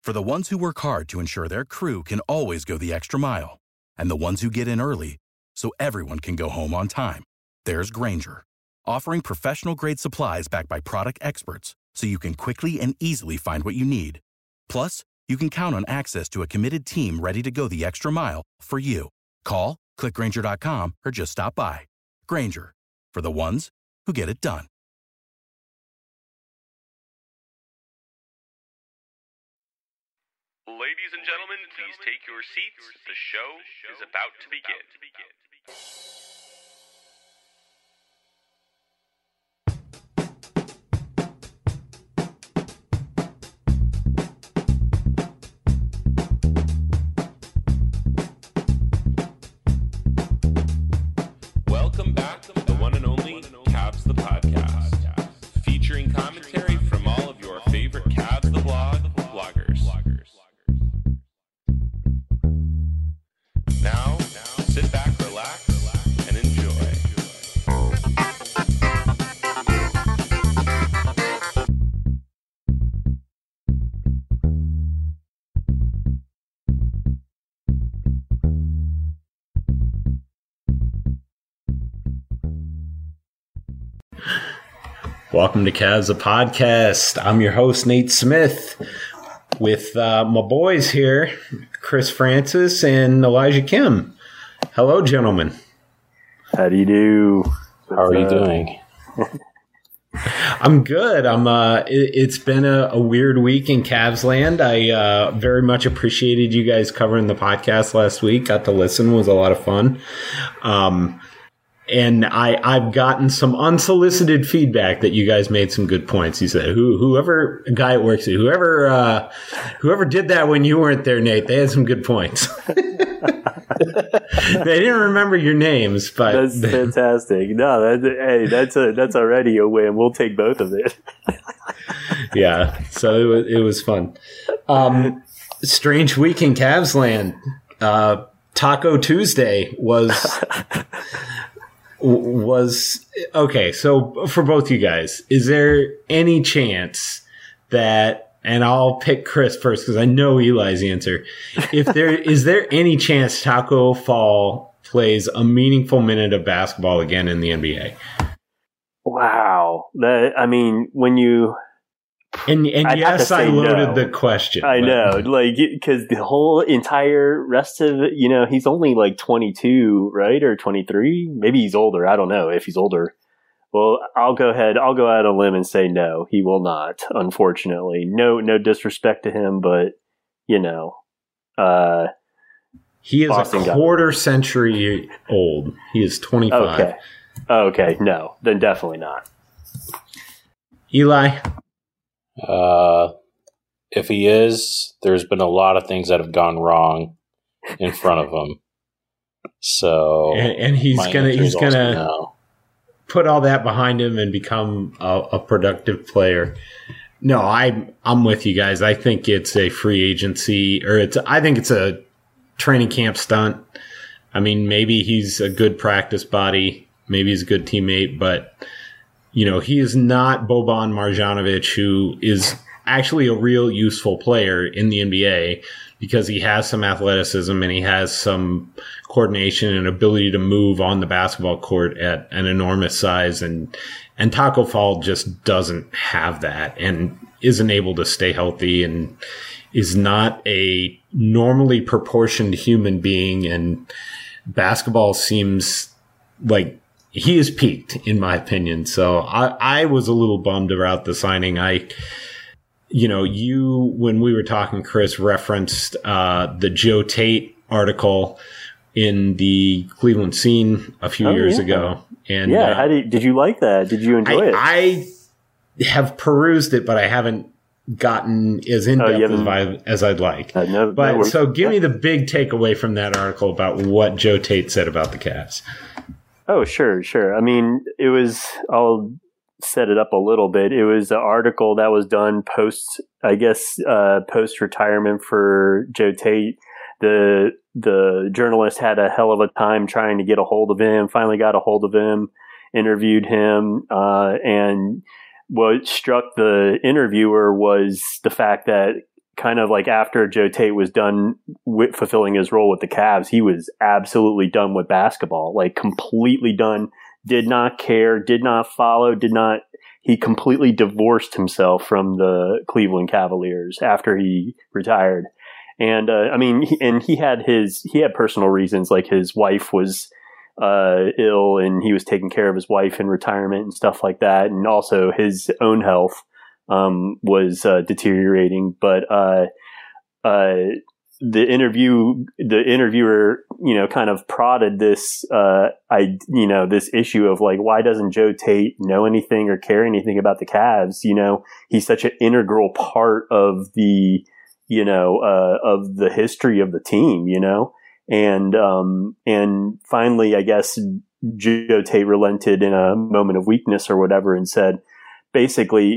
For the ones who work hard to ensure their crew can always go the extra mile, and the ones who get in early so everyone can go home on time, there's Grainger, offering professional-grade supplies backed by product experts so you can quickly and easily find what you need. Plus, you can count on access to a committed team ready to go the extra mile for you. Call, click Grainger.com, or just stop by. Grainger, for the ones who get it done. Ladies and gentlemen, please take your seats. The show is about to begin. Welcome back to the one and only Cavs the Podcast, featuring commentary from all of your favorite Cavs the Blog bloggers. Now, sit back, relax, and enjoy. Welcome to Cavs the Podcast. I'm your host, Nate Smith, with my boys here, Chris Francis and Elijah Kim. Hello, gentlemen. How do you do? How are you doing? I'm good. It's been a weird week in Cavs land. I very much appreciated you guys covering the podcast last week. Got to listen. It was a lot of fun. And I've gotten some unsolicited feedback that you guys made some good points. He said, whoever a guy at work said, whoever did that when you weren't there, Nate, they had some good points. They didn't remember your names, but that's fantastic. No, that's already a win. We'll take both of it. Yeah, so it was fun. Strange week in Cavs land. Taco Tuesday was okay. So for both you guys, is there any chance that, and I'll pick Chris first because I know Eli's answer. Is there any chance Taco Fall plays a meaningful minute of basketball again in the NBA? Wow. When you... And yes, I loaded the question. I know, because the whole entire rest of it, he's only like 22, right? Or 23? Maybe he's older. I don't know if he's older. Well, I'll go out on a limb and say no, he will not, unfortunately. No disrespect to him, but, he is a quarter century old. He is 25. Okay, no, then definitely not. Eli? If he is, there's been a lot of things that have gone wrong in front of him. So, and he's gonna put all that behind him and become a productive player. No, I'm with you guys. I think it's a free agency, I think it's a training camp stunt. I mean, maybe he's a good practice body, maybe he's a good teammate, but he is not Boban Marjanovic, who is actually a real useful player in the NBA because he has some athleticism and he has some coordination and ability to move on the basketball court at an enormous size. And Taco Fall just doesn't have that and isn't able to stay healthy and is not a normally proportioned human being. And basketball seems like he is peaked, in my opinion. So I was a little bummed about the signing. When we were talking, Chris referenced the Joe Tate article in the Cleveland Scene a few years ago. And how did you like that? Did you enjoy it? I have perused it, but I haven't gotten as in-depth as I'd like. So give me the big takeaway from that article about what Joe Tate said about the Cavs. Oh, sure. I mean, I'll set it up a little bit. It was an article that was done post-retirement for Joe Tate. The journalist had a hell of a time trying to get a hold of him, finally got a hold of him, interviewed him, and what struck the interviewer was the fact that kind of like after Joe Tate was done with fulfilling his role with the Cavs, he was absolutely done with basketball, like completely done, did not care, did not follow, he completely divorced himself from the Cleveland Cavaliers after he retired. And, he had personal reasons, like his wife was ill and he was taking care of his wife in retirement and stuff like that. And also his own health was deteriorating. But the interviewer, kind of prodded this, this issue of like, why doesn't Joe Tate know anything or care anything about the Cavs? He's such an integral part of the, of the history of the team, and finally, I guess Joe Tate relented in a moment of weakness or whatever and said, basically,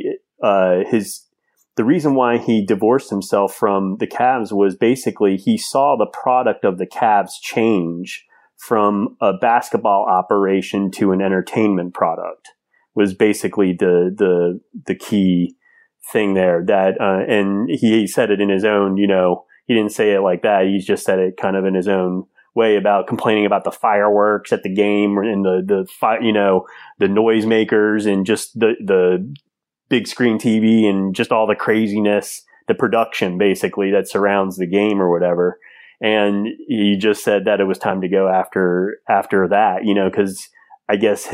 the reason why he divorced himself from the Cavs was basically he saw the product of the Cavs change from a basketball operation to an entertainment product, was basically the key thing there. That and he said it in his own, he didn't say it like that. He just said it kind of in his own way about complaining about the fireworks at the game and the noisemakers and just the big screen TV and just all the craziness, the production basically that surrounds the game or whatever. And he just said that it was time to go after that, because I guess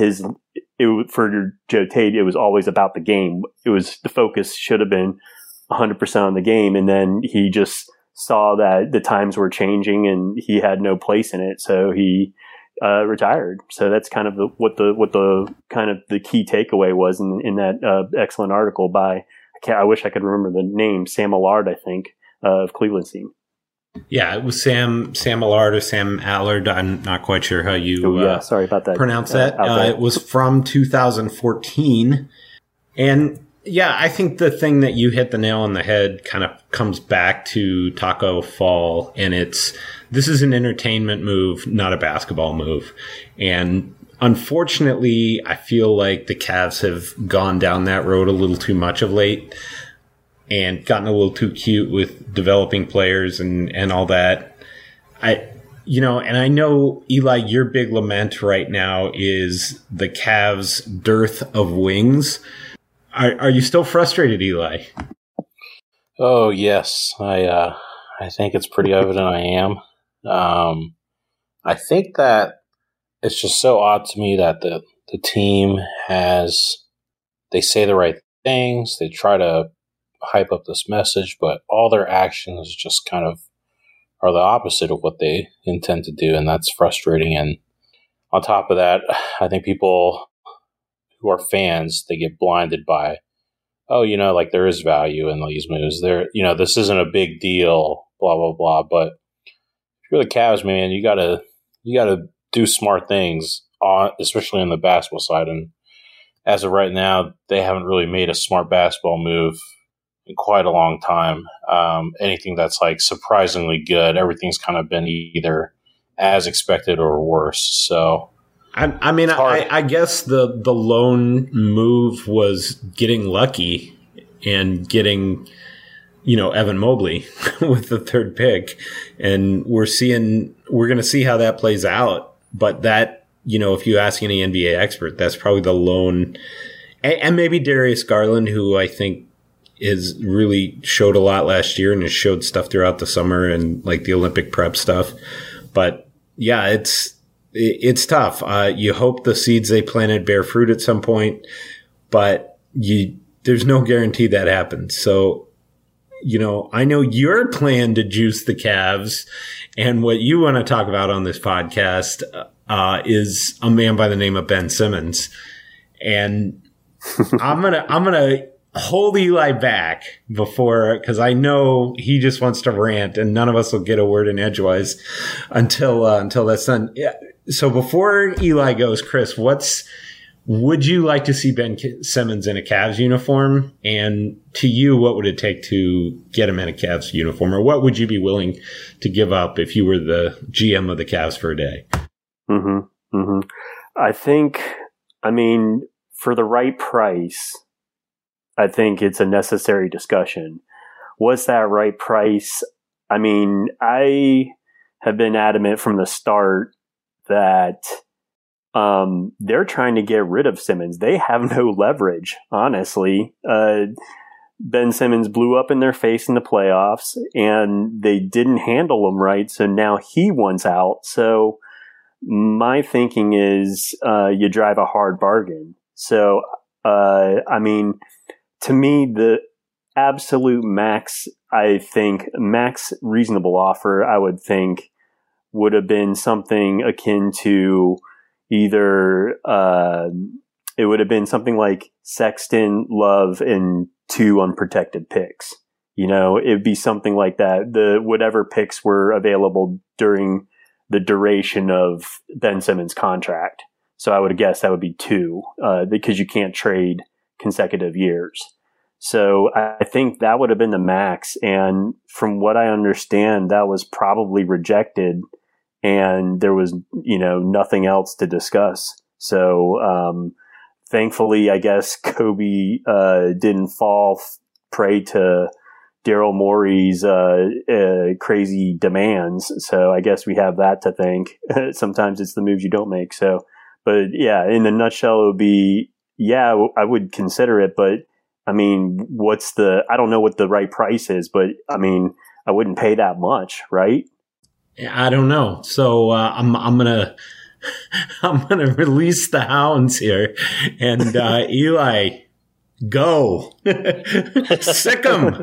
for Joe Tate, it was always about the game. The focus should have been 100% on the game. And then he just saw that the times were changing and he had no place in it. So he retired. So that's kind of what the kind of the key takeaway was in that excellent article by, I wish I could remember the name, Sam Allard, I think, of Cleveland Scene. Yeah, it was Sam Allard or Sam Allard. I'm not quite sure how you sorry about that. Pronounce that. It was from 2014. And yeah, I think the thing that you hit the nail on the head kind of comes back to Taco Fall, and this is an entertainment move, not a basketball move. And unfortunately, I feel like the Cavs have gone down that road a little too much of late and gotten a little too cute with developing players and all that. And I know, Eli, your big lament right now is the Cavs' dearth of wings. Are you still frustrated, Eli? Oh, yes. I think it's pretty evident I am. I think that it's just so odd to me that the team they say the right things, they try to hype up this message, but all their actions just kind of are the opposite of what they intend to do, and that's frustrating. And on top of that, I think people who are fans, they get blinded by, like there is value in these moves. This isn't a big deal, blah, blah, blah. But if you're the Cavs, man, you gotta do smart things, especially on the basketball side. And as of right now, they haven't really made a smart basketball move in quite a long time. Anything that's like surprisingly good, everything's kind of been either as expected or worse. So, I guess the lone move was getting lucky and getting, Evan Mobley with the third pick. And we're going to see how that plays out. But that, if you ask any NBA expert, that's probably the lone, and maybe Darius Garland, who I think is really showed a lot last year and has showed stuff throughout the summer and like the Olympic prep stuff. But yeah, it's tough. You hope the seeds they planted bear fruit at some point, but there's no guarantee that happens. So, I know your plan to juice the Cavs, and what you want to talk about on this podcast is a man by the name of Ben Simmons. And I'm gonna hold Eli back because I know he just wants to rant, and none of us will get a word in edgewise until that's done. Yeah. So before Eli goes, Chris, would you like to see Ben Simmons in a Cavs uniform? And to you, what would it take to get him in a Cavs uniform? Or what would you be willing to give up if you were the GM of the Cavs for a day? Mm-hmm. Mm-hmm. I think, for the right price, I think it's a necessary discussion. was that right price? I mean, I have been adamant from the start that they're trying to get rid of Simmons. They have no leverage, honestly. Ben Simmons blew up in their face in the playoffs, and they didn't handle him right, so now he wants out. So my thinking is you drive a hard bargain. So, I mean, to me, the absolute max, I think, max reasonable offer, I would think, would have been something akin to either it would have been something like Sexton, Love, and 2 unprotected picks. You know, it'd be something like that. The whatever picks were available during the duration of Ben Simmons' contract. So I would guess that would be 2 because you can't trade consecutive years. So I think that would have been the max. And from what I understand, that was probably rejected, and there was, you know, nothing else to discuss. So thankfully, I guess Kobe didn't fall prey to Daryl Morey's crazy demands. So I guess we have that to thank. Sometimes it's the moves you don't make. So, but yeah, in a nutshell, it would be, yeah, I would consider it. But I mean, I don't know what the right price is, but I mean, I wouldn't pay that much, right? I don't know. So I'm gonna release the hounds here, and Eli, go sick 'em.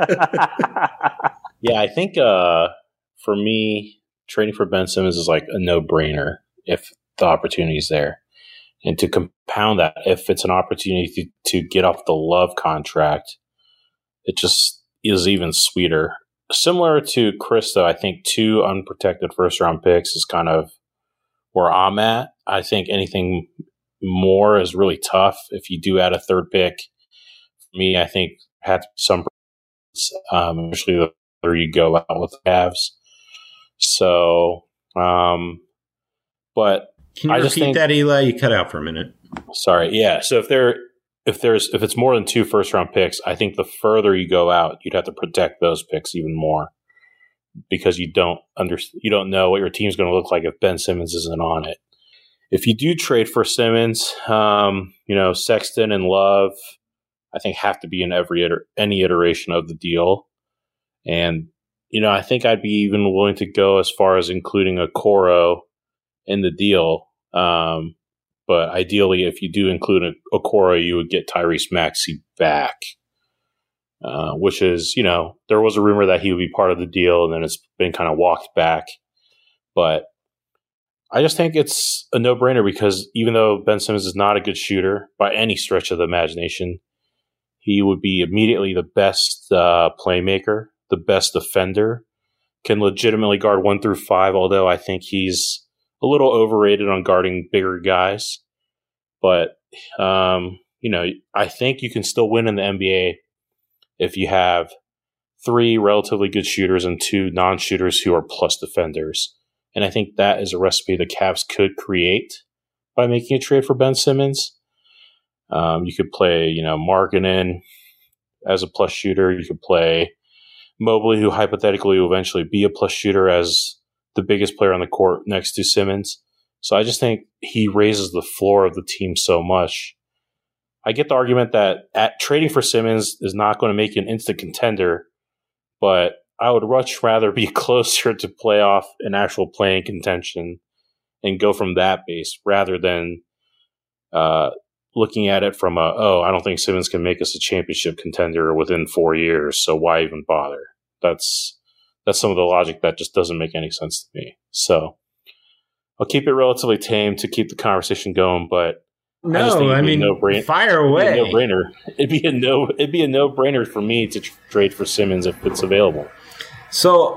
Yeah, I think for me, trading for Ben Simmons is like a no-brainer if the opportunity is there. And to compound that, if it's an opportunity to get off the Love contract, it just is even sweeter. Similar to Chris, though, I think 2 unprotected first-round picks is kind of where I'm at. I think anything more is really tough. If you do add a 3rd pick, for me, I think had to be some, especially the further you go out with the Cavs. So, but can you repeat that, Eli? You cut out for a minute. Sorry. Yeah. So if it's more than 2 first-round picks, I think the further you go out, you'd have to protect those picks even more, because you don't know what your team's going to look like if Ben Simmons isn't on it. If you do trade for Simmons, Sexton and Love, I think have to be in any iteration of the deal. And, I think I'd be even willing to go as far as including Okoro in the deal. But ideally, if you do include Okoro, you would get Tyrese Maxey back, which is, there was a rumor that he would be part of the deal, and then it's been kind of walked back. But I just think it's a no-brainer, because even though Ben Simmons is not a good shooter by any stretch of the imagination, he would be immediately the best playmaker, the best defender, can legitimately guard 1 through 5, although I think he's a little overrated on guarding bigger guys. But, I think you can still win in the NBA if you have 3 relatively good shooters and 2 non-shooters who are plus defenders. And I think that is a recipe the Cavs could create by making a trade for Ben Simmons. You could play, Markkanen as a plus shooter. You could play Mobley, who hypothetically will eventually be a plus shooter, as the biggest player on the court next to Simmons. So I just think he raises the floor of the team so much. I get the argument that trading for Simmons is not going to make you an instant contender, but I would much rather be closer to playoff and actual playing contention and go from that base rather than looking at it from I don't think Simmons can make us a championship contender within 4 years, so why even bother? That's some of the logic that just doesn't make any sense to me. So I'll keep it relatively tame to keep the conversation going, but fire away. It'd be a no-brainer for me to trade for Simmons if it's available. So,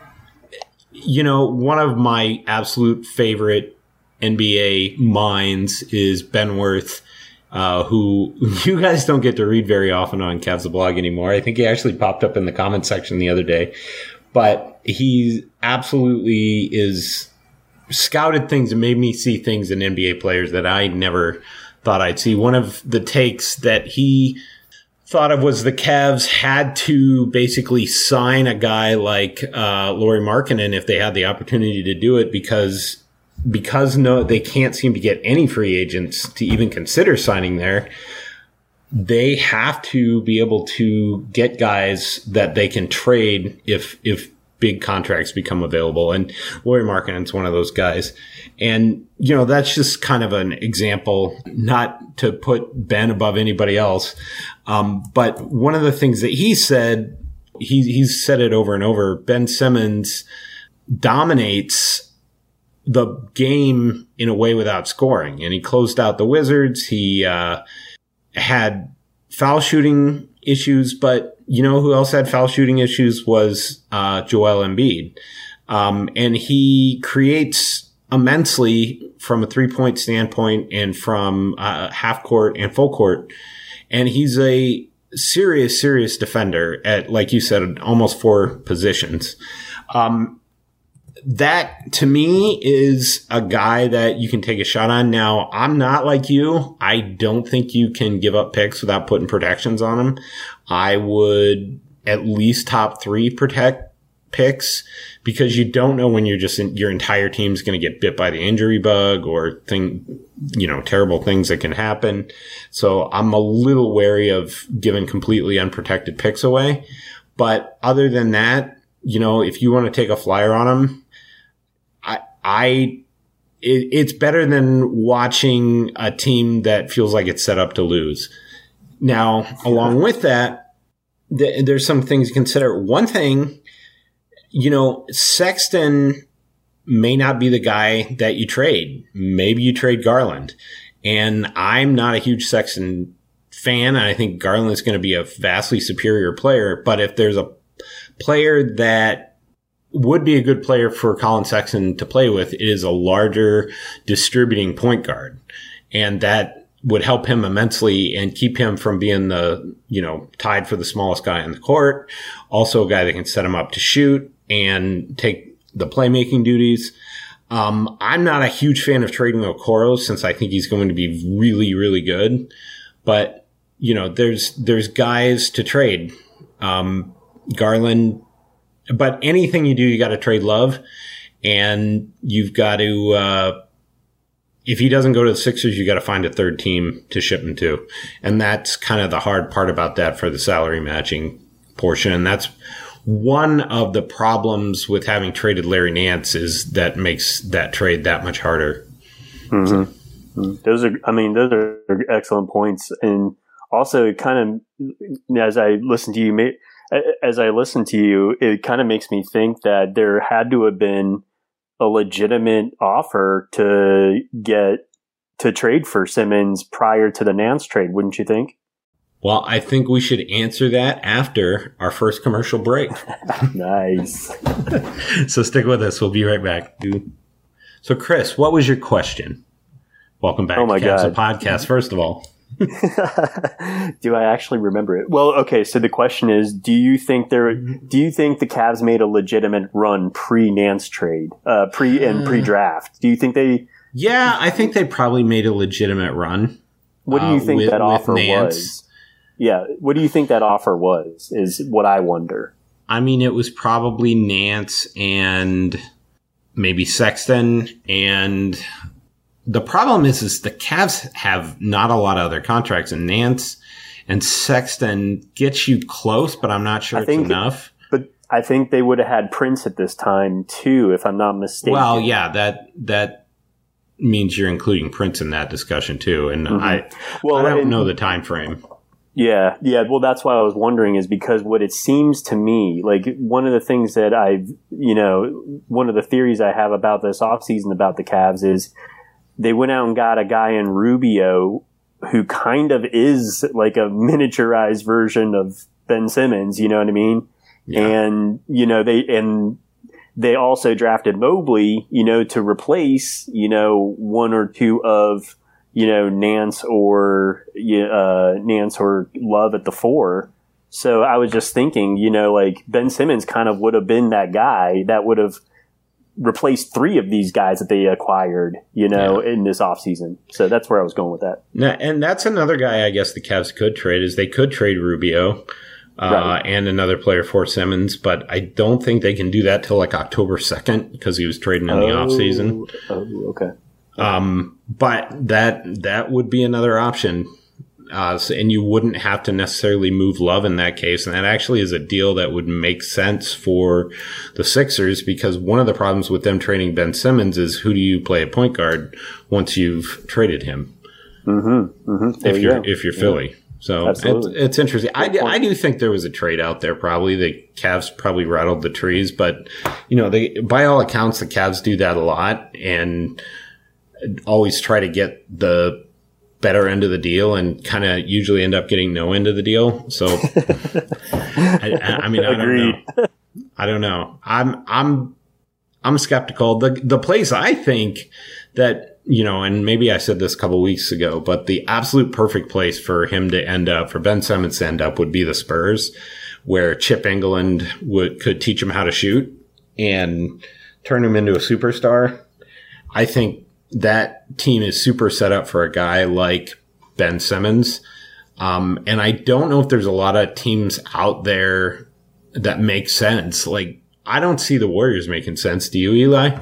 one of my absolute favorite NBA minds is Ben Worth, who you guys don't get to read very often on Cavs the Blog anymore. I think he actually popped up in the comment section the other day. But he absolutely is scouted things and made me see things in NBA players that I never thought I'd see. One of the takes that he thought of was the Cavs had to basically sign a guy like Lauri Markkanen if they had the opportunity to do it because they can't seem to get any free agents to even consider signing there. They have to be able to get guys that they can trade if big contracts become available. And Lauri Markkanen's one of those guys. And, that's just kind of an example, not to put Ben above anybody else. But one of the things that he said, he's said it over and over, Ben Simmons dominates the game in a way without scoring. And he closed out the Wizards. He had foul shooting issues, but who else had foul shooting issues was Joel Embiid. And he creates immensely from a 3-point standpoint and from half court and full court. And he's a serious defender at, like you said, almost 4 positions. That to me is a guy that you can take a shot on. Now, I'm not like you. I don't think you can give up picks without putting protections on them. I would at least top 3 protect picks because you don't know when your entire team's going to get bit by the injury bug or terrible things that can happen. So I'm a little wary of giving completely unprotected picks away. But other than that, if you want to take a flyer on them, it's better than watching a team that feels like it's set up to lose. Now, along with that, there's some things to consider. One thing, Sexton may not be the guy that you trade. Maybe you trade Garland. And I'm not a huge Sexton fan. I think Garland is going to be a vastly superior player. But if there's a player that would be a good player for Colin Sexton to play with, it is a larger distributing point guard. And that would help him immensely and keep him from being tied for the smallest guy on the court. Also a guy that can set him up to shoot and take the playmaking duties. I'm not a huge fan of trading Okoro since I think he's going to be really, really good. But, there's guys to trade. Garland, but anything you do, you got to trade Love, and you've got to, if he doesn't go to the Sixers, you got to find a third team to ship him to. And that's kind of the hard part about that for the salary matching portion. And that's one of the problems with having traded Larry Nance is that makes that trade that much harder. Mm-hmm. Those are excellent points. And also kind of, as I listen to you, it kind of makes me think that there had to have been a legitimate offer to trade for Simmons prior to the Nance trade, wouldn't you think? Well, I think we should answer that after our first commercial break. Nice. So stick with us. We'll be right back. So, Chris, what was your question? Welcome back to Cavs Podcast, first of all. Do I actually remember it? Well, okay. So the question is: do you think the Cavs made a legitimate run pre-Nance trade, pre-draft? Do you think they? Yeah, I think they probably made a legitimate run. What do you think that offer was? Yeah, what do you think that offer was? Is what I wonder. I mean, it was probably Nance and maybe Sexton and. The problem is the Cavs have not a lot of other contracts, and Nance and Sexton get you close, but I'm not sure it's enough. But I think they would have had Prince at this time too, if I'm not mistaken. Well, yeah, that means you're including Prince in that discussion too, and I don't know the time frame. Yeah. Well, that's why I was wondering is because what it seems to me, like one of the things that one of the theories I have about this offseason about the Cavs is. They went out and got a guy in Rubio who kind of is like a miniaturized version of Ben Simmons, you know what I mean? Yeah. And, they also drafted Mobley, to replace, one or two of, Nance or Love at the 4. So I was just thinking, like Ben Simmons kind of would have been that guy that would have, replace 3 of these guys that they acquired, in this offseason. So that's where I was going with that. Now, and that's another guy I guess the Cavs could trade is they could trade Rubio and another player for Simmons, but I don't think they can do that till like October 2nd because he was trading in the offseason. Oh, okay. But that would be another option. And you wouldn't have to necessarily move Love in that case. And that actually is a deal that would make sense for the Sixers because one of the problems with them trading Ben Simmons is who do you play at point guard once you've traded him? If you're Philly. So it's interesting. I do think there was a trade out there probably. The Cavs probably rattled the trees, but by all accounts, the Cavs do that a lot and always try to get the better end of the deal and kind of usually end up getting no end of the deal. So I don't know. I'm skeptical. The place I think that, and maybe I said this a couple weeks ago, but the absolute perfect place for him to end up, for Ben Simmons to end up would be the Spurs, where Chip England could teach him how to shoot and turn him into a superstar. I think that team is super set up for a guy like Ben Simmons. And I don't know if there's a lot of teams out there that make sense. Like, I don't see the Warriors making sense. Do you, Eli?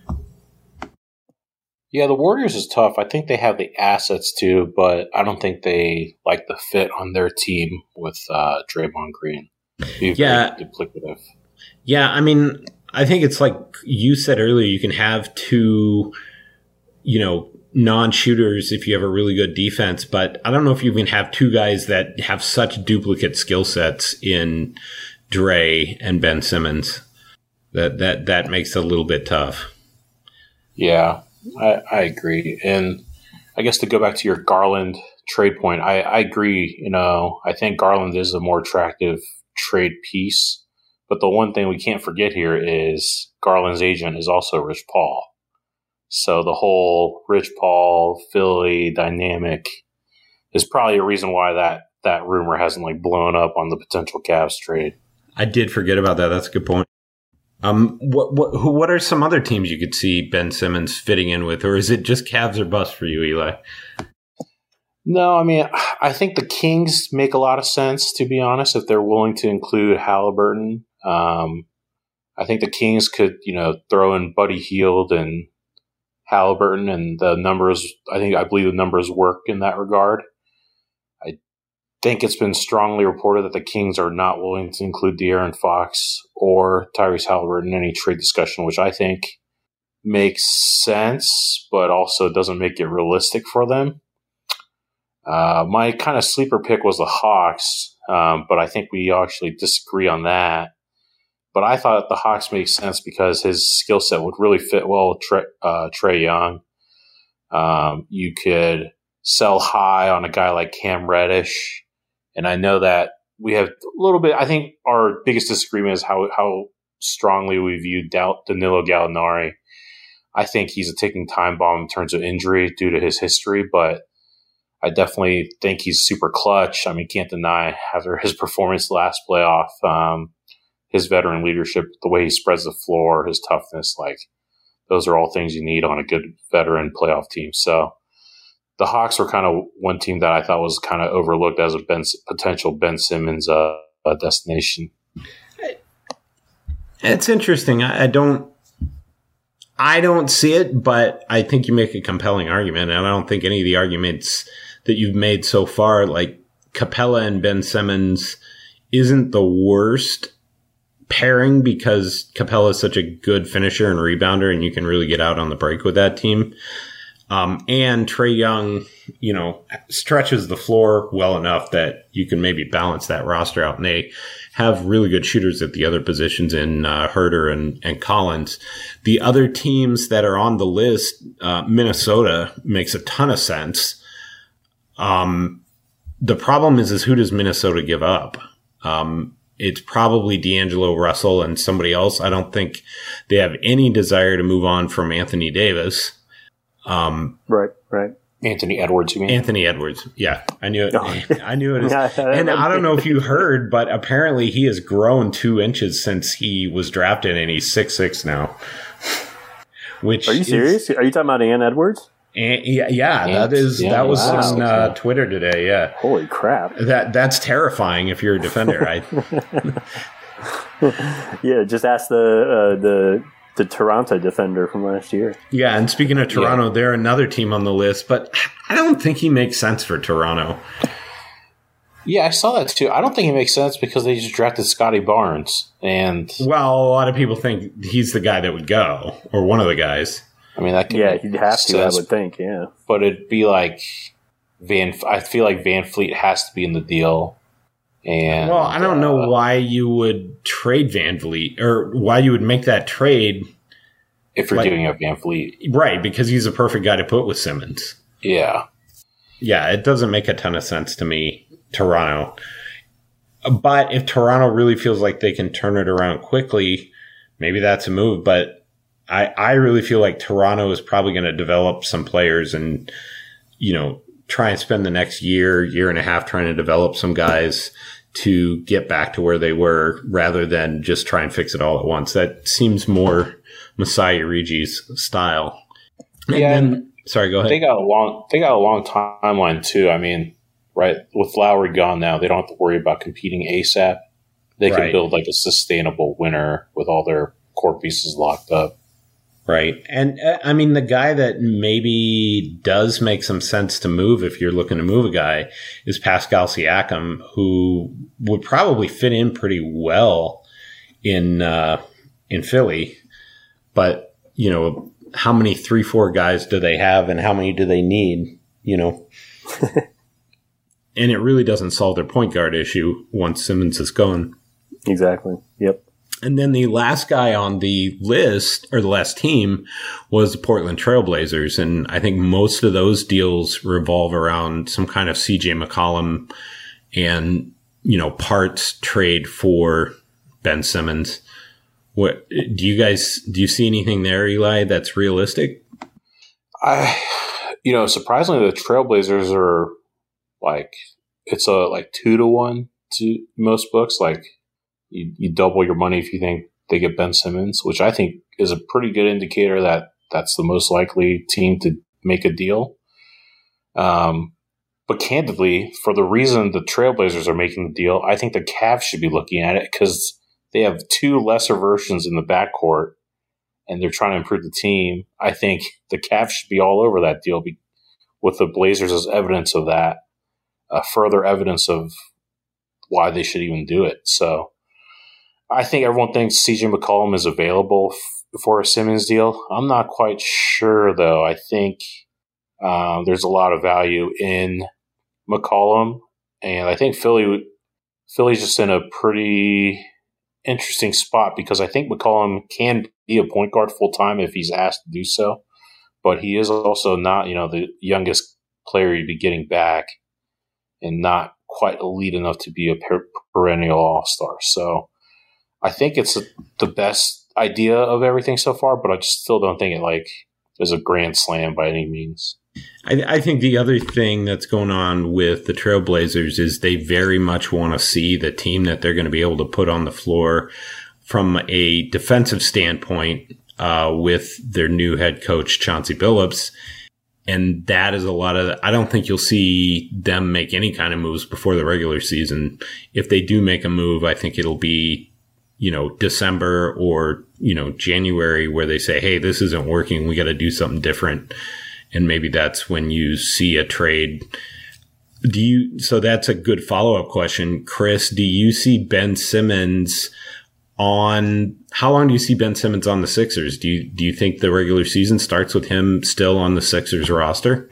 Yeah, the Warriors is tough. I think they have the assets too, but I don't think they like the fit on their team with Draymond Green. Yeah. Duplicative. Yeah, I mean, I think it's like you said earlier, you can have 2 non-shooters if you have a really good defense, but I don't know if you can have 2 guys that have such duplicate skill sets in Dre and Ben Simmons. That makes it a little bit tough. Yeah, I agree. And I guess to go back to your Garland trade point, I agree. I think Garland is a more attractive trade piece, but the one thing we can't forget here is Garland's agent is also Rich Paul. So the whole Rich Paul Philly dynamic is probably a reason why that rumor hasn't blown up on the potential Cavs trade. I did forget about that. That's a good point. What are some other teams you could see Ben Simmons fitting in with, or is it just Cavs or bust for you, Eli? No, I mean, I think the Kings make a lot of sense, to be honest, if they're willing to include Halliburton. I think the Kings could, throw in Buddy Hield and Halliburton, and the numbers, I believe the numbers work in that regard. I think it's been strongly reported that the Kings are not willing to include De'Aaron Fox or Tyrese Halliburton in any trade discussion, which I think makes sense, but also doesn't make it realistic for them. My kind of sleeper pick was the Hawks, but I think we actually disagree on that. But I thought the Hawks made sense because his skill set would really fit well with Trae Young. You could sell high on a guy like Cam Reddish. And I know that we have a little bit – I think our biggest disagreement is how strongly we view Danilo Gallinari. I think he's a ticking time bomb in terms of injury due to his history, but I definitely think he's super clutch. I mean, can't deny after his performance last playoff, his veteran leadership, the way he spreads the floor, his toughness, those are all things you need on a good veteran playoff team. So the Hawks were kind of one team that I thought was kind of overlooked as a potential Ben Simmons destination. It's interesting. I don't see it, but I think you make a compelling argument, and I don't think any of the arguments that you've made so far, like Capella and Ben Simmons, isn't the worst pairing because Capella is such a good finisher and rebounder, and you can really get out on the break with that team. And Trae Young, stretches the floor well enough that you can maybe balance that roster out. And they have really good shooters at the other positions in Herter and Collins. The other teams that are on the list, Minnesota makes a ton of sense. The problem is who does Minnesota give up? It's probably D'Angelo Russell and somebody else. I don't think they have any desire to move on from Anthony Davis. Right. Anthony Edwards, you mean? Anthony Edwards. Yeah, I knew it. I knew it. And I don't know if you heard, but apparently he has grown 2 inches since he was drafted, and he's 6'6" now. Which Are you serious? Are you talking about Ant Edwards? That was on Twitter today. Yeah. Holy crap! That's terrifying if you're a defender, right? Yeah, just ask the Toronto defender from last year. Yeah, and speaking of Toronto, they're another team on the list, but I don't think he makes sense for Toronto. Yeah, I saw that too. I don't think it makes sense because they just drafted Scotty Barnes, and a lot of people think he's the guy that would go, or one of the guys. I mean, that he'd have sense, to. I would think, yeah. But it'd be like I feel like Van Fleet has to be in the deal. And I don't know why you would trade Van Vliet or why you would make that trade if you're doing a Van Fleet, right? Because he's a perfect guy to put with Simmons. Yeah, it doesn't make a ton of sense to me, Toronto. But if Toronto really feels like they can turn it around quickly, maybe that's a move. But I really feel like Toronto is probably going to develop some players and, try and spend the next year and a half trying to develop some guys to get back to where they were rather than just try and fix it all at once. That seems more Masai Urigi's style. Sorry, go ahead. They got a long timeline too. I mean, right, with Lowry gone now, they don't have to worry about competing ASAP. They can build like a sustainable winner with all their core pieces locked up. Right. And I mean, the guy that maybe does make some sense to move if you're looking to move a guy is Pascal Siakam, who would probably fit in pretty well in Philly. But, how many 3-4 guys do they have and how many do they need, And it really doesn't solve their point guard issue once Simmons is gone. Exactly. Yep. And then the last guy on the list, or the last team, was the Portland Trailblazers. And I think most of those deals revolve around some kind of CJ McCollum and, parts trade for Ben Simmons. What do you see anything there, Eli, that's realistic? Surprisingly, the Trailblazers are it's a 2-to-1 to most books. You double your money if you think they get Ben Simmons, which I think is a pretty good indicator that that's the most likely team to make a deal. But candidly, for the reason the Trailblazers are making the deal, I think the Cavs should be looking at it because they have 2 lesser versions in the backcourt, and they're trying to improve the team. I think the Cavs should be all over that deal with the Blazers as evidence of that, further evidence of why they should even do it. So I think everyone thinks CJ McCollum is available for a Simmons deal. I'm not quite sure, though. I think there's a lot of value in McCollum, and I think Philly's just in a pretty interesting spot because I think McCollum can be a point guard full time if he's asked to do so, but he is also not, the youngest player you'd be getting back, and not quite elite enough to be a perennial all-star. So I think it's the best idea of everything so far, but I just still don't think it is a grand slam by any means. I think the other thing that's going on with the Trailblazers is they very much want to see the team that they're going to be able to put on the floor from a defensive standpoint with their new head coach, Chauncey Billups. And that is I don't think you'll see them make any kind of moves before the regular season. If they do make a move, I think it'll be, December or, January where they say, hey, this isn't working. We got to do something different. And maybe that's when you see a trade. So that's a good follow-up question. Chris, do you see Ben Simmons how long do you see Ben Simmons on the Sixers? Do you think the regular season starts with him still on the Sixers roster?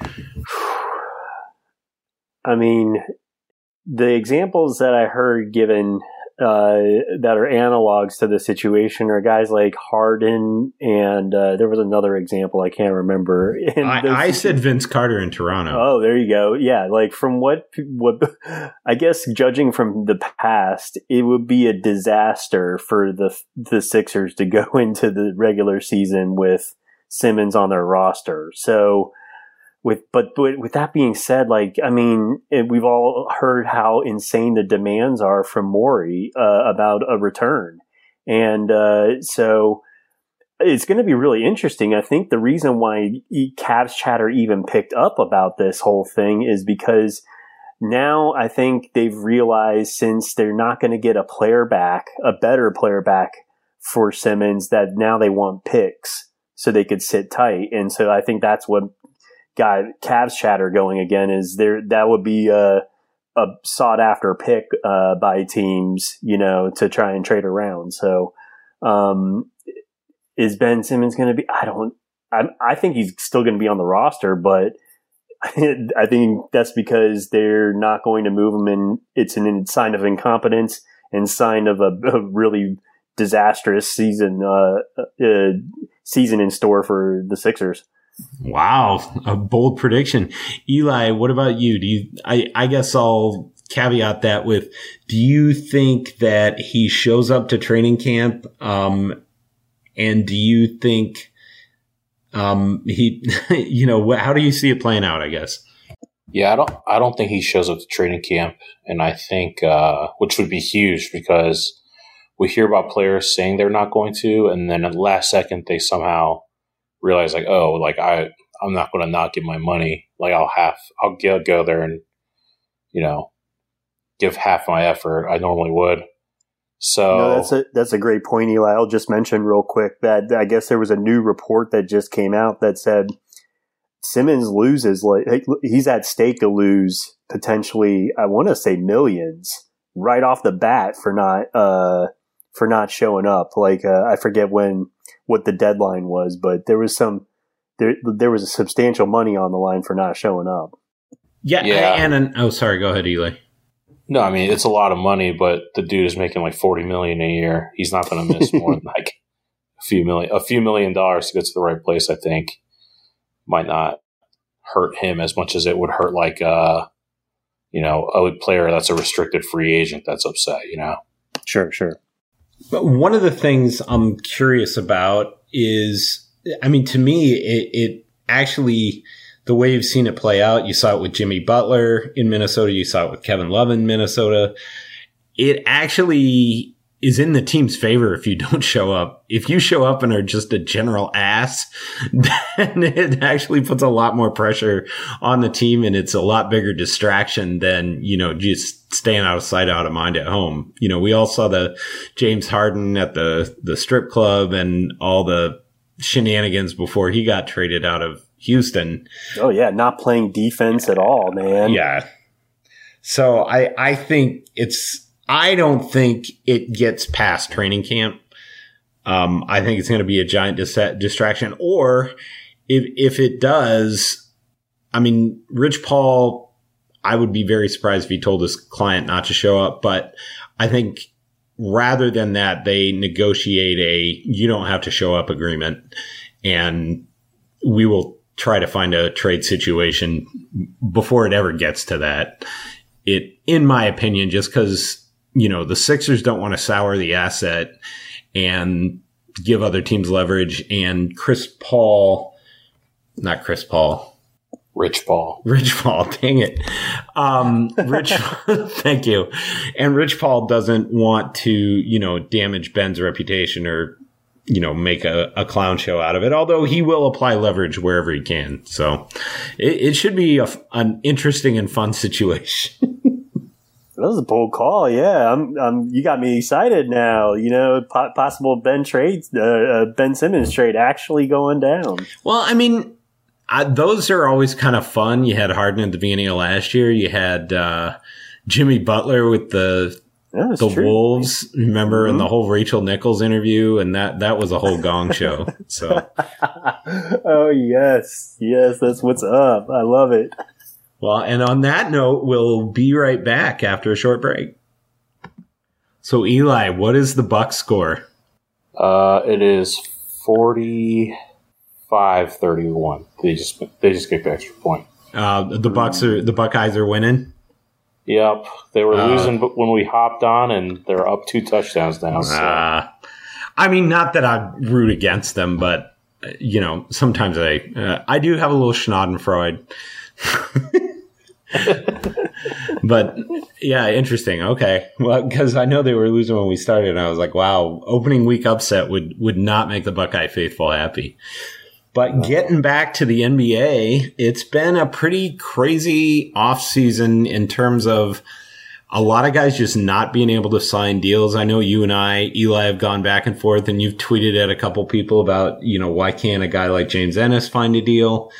I mean, the examples that I heard given that are analogs to the situation are guys like Harden, and there was another example I can't remember. I said Vince Carter in Toronto. Oh, there you go. Yeah, from what I guess judging from the past, it would be a disaster for the Sixers to go into the regular season with Simmons on their roster. So with that being said, like, I mean, we've all heard how insane the demands are from Morey about a return. And so it's going to be really interesting. I think the reason why Cavs chatter even picked up about this whole thing is because now I think they've realized, since they're not going to get a better player back for Simmons, that now they want picks so they could sit tight. And so I think that's what got Cavs chatter going again, is that would be a sought after pick by teams, to try and trade around. So is Ben Simmons going to be? I think he's still going to be on the roster, but I think that's because they're not going to move him, and it's a sign of incompetence and sign of a really disastrous season in store for the Sixers. Wow, a bold prediction. Eli, what about you? I guess I'll caveat that with, do you think that he shows up to training camp? And do you think he, how do you see it playing out, I guess? Yeah, I don't think he shows up to training camp. And I think, which would be huge, because we hear about players saying they're not going to, and then at the last second they somehow realize, like, oh, like I'm not going to not give my money. Like I'll go there and, give half my effort I normally would. So that's a great point, Eli. I'll just mention real quick that I guess there was a new report that just came out that said Simmons loses, like, he's at stake to lose potentially, I want to say millions right off the bat for not showing up. Like, I forget what the deadline was, but there was there was a substantial money on the line for not showing up. Yeah. Sorry, go ahead, Eli. No, I mean, it's a lot of money, but the dude is making like $40 million a year. He's not going to miss more than like a few million dollars to get to the right place. I think might not hurt him as much as it would hurt like a player that's a restricted free agent that's upset. Sure. But one of the things I'm curious about is, I mean, to me, it actually, the way you've seen it play out, you saw it with Jimmy Butler in Minnesota, you saw it with Kevin Love in Minnesota. It actually is in the team's favor if you don't show up. If you show up and are just a general ass, then it actually puts a lot more pressure on the team, and it's a lot bigger distraction than, just staying out of sight, out of mind at home. We all saw the James Harden at the strip club and all the shenanigans before he got traded out of Houston. Oh yeah, not playing defense at all, man. Yeah. So I think I don't think it gets past training camp. I think it's going to be a giant distraction. Or if it does, I mean, Rich Paul, I would be very surprised if he told his client not to show up. But I think rather than that, they negotiate you don't have to show up agreement, and we will try to find a trade situation before it ever gets to that. In my opinion, just because, the Sixers don't want to sour the asset and give other teams leverage, and Rich Paul, dang it. Thank you. And Rich Paul doesn't want to, damage Ben's reputation or, make a clown show out of it, although he will apply leverage wherever he can. So it should be an interesting and fun situation. That was a bold call. Yeah. You got me excited now, possible Ben Simmons trade actually going down. Well, I mean, those are always kind of fun. You had Harden at the beginning of last year. You had Jimmy Butler with the Wolves, remember, and the whole Rachel Nichols interview, and that was a whole gong show. So, oh yes, that's what's up. I love it. Well, and on that note, we'll be right back after a short break. So, Eli, what is the Bucks score? It is 45-31. They just get the extra point. The Buckeyes are winning. Yep, they were losing when we hopped on, and they're up 2 touchdowns now. So. I mean, not that I root against them, but sometimes I do have a little Schadenfreude. But yeah, interesting. Okay. Well, because I know they were losing when we started, and I was like, wow, opening week upset would not make the Buckeye faithful happy. But getting back to the NBA, it's been a pretty crazy offseason in terms of a lot of guys just not being able to sign deals. I know you and Eli, have gone back and forth, and you've tweeted at a couple people about, why can't a guy like James Ennis find a deal?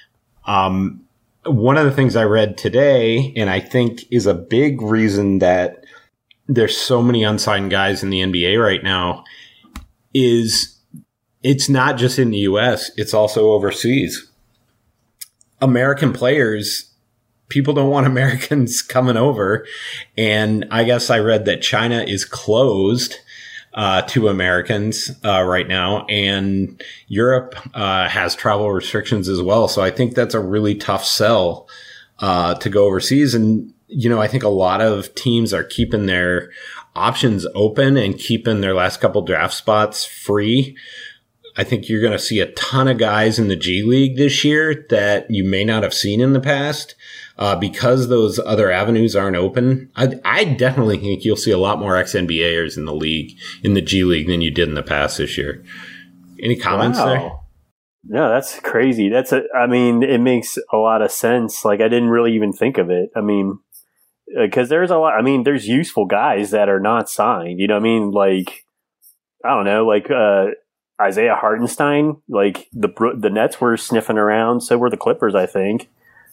One of the things I read today, and I think is a big reason that there's so many unsigned guys in the NBA right now, is it's not just in the U.S., it's also overseas. American players, people don't want Americans coming over. And I guess I read that China is closed to Americans right now, and Europe has travel restrictions as well. So I think that's a really tough sell to go overseas. And, I think a lot of teams are keeping their options open and keeping their last couple draft spots free. I think you're going to see a ton of guys in the G League this year that you may not have seen in the past because those other avenues aren't open. I definitely think you'll see a lot more ex-NBAers in the league, in the G League, than you did in the past this year. Any comments there? No, that's crazy. It makes a lot of sense. Like, I didn't really even think of it. I mean, because there's a lot, there's useful guys that are not signed. You know what I mean? Like, I don't know, like, Isaiah Hartenstein, like the Nets were sniffing around. So were the Clippers, I think.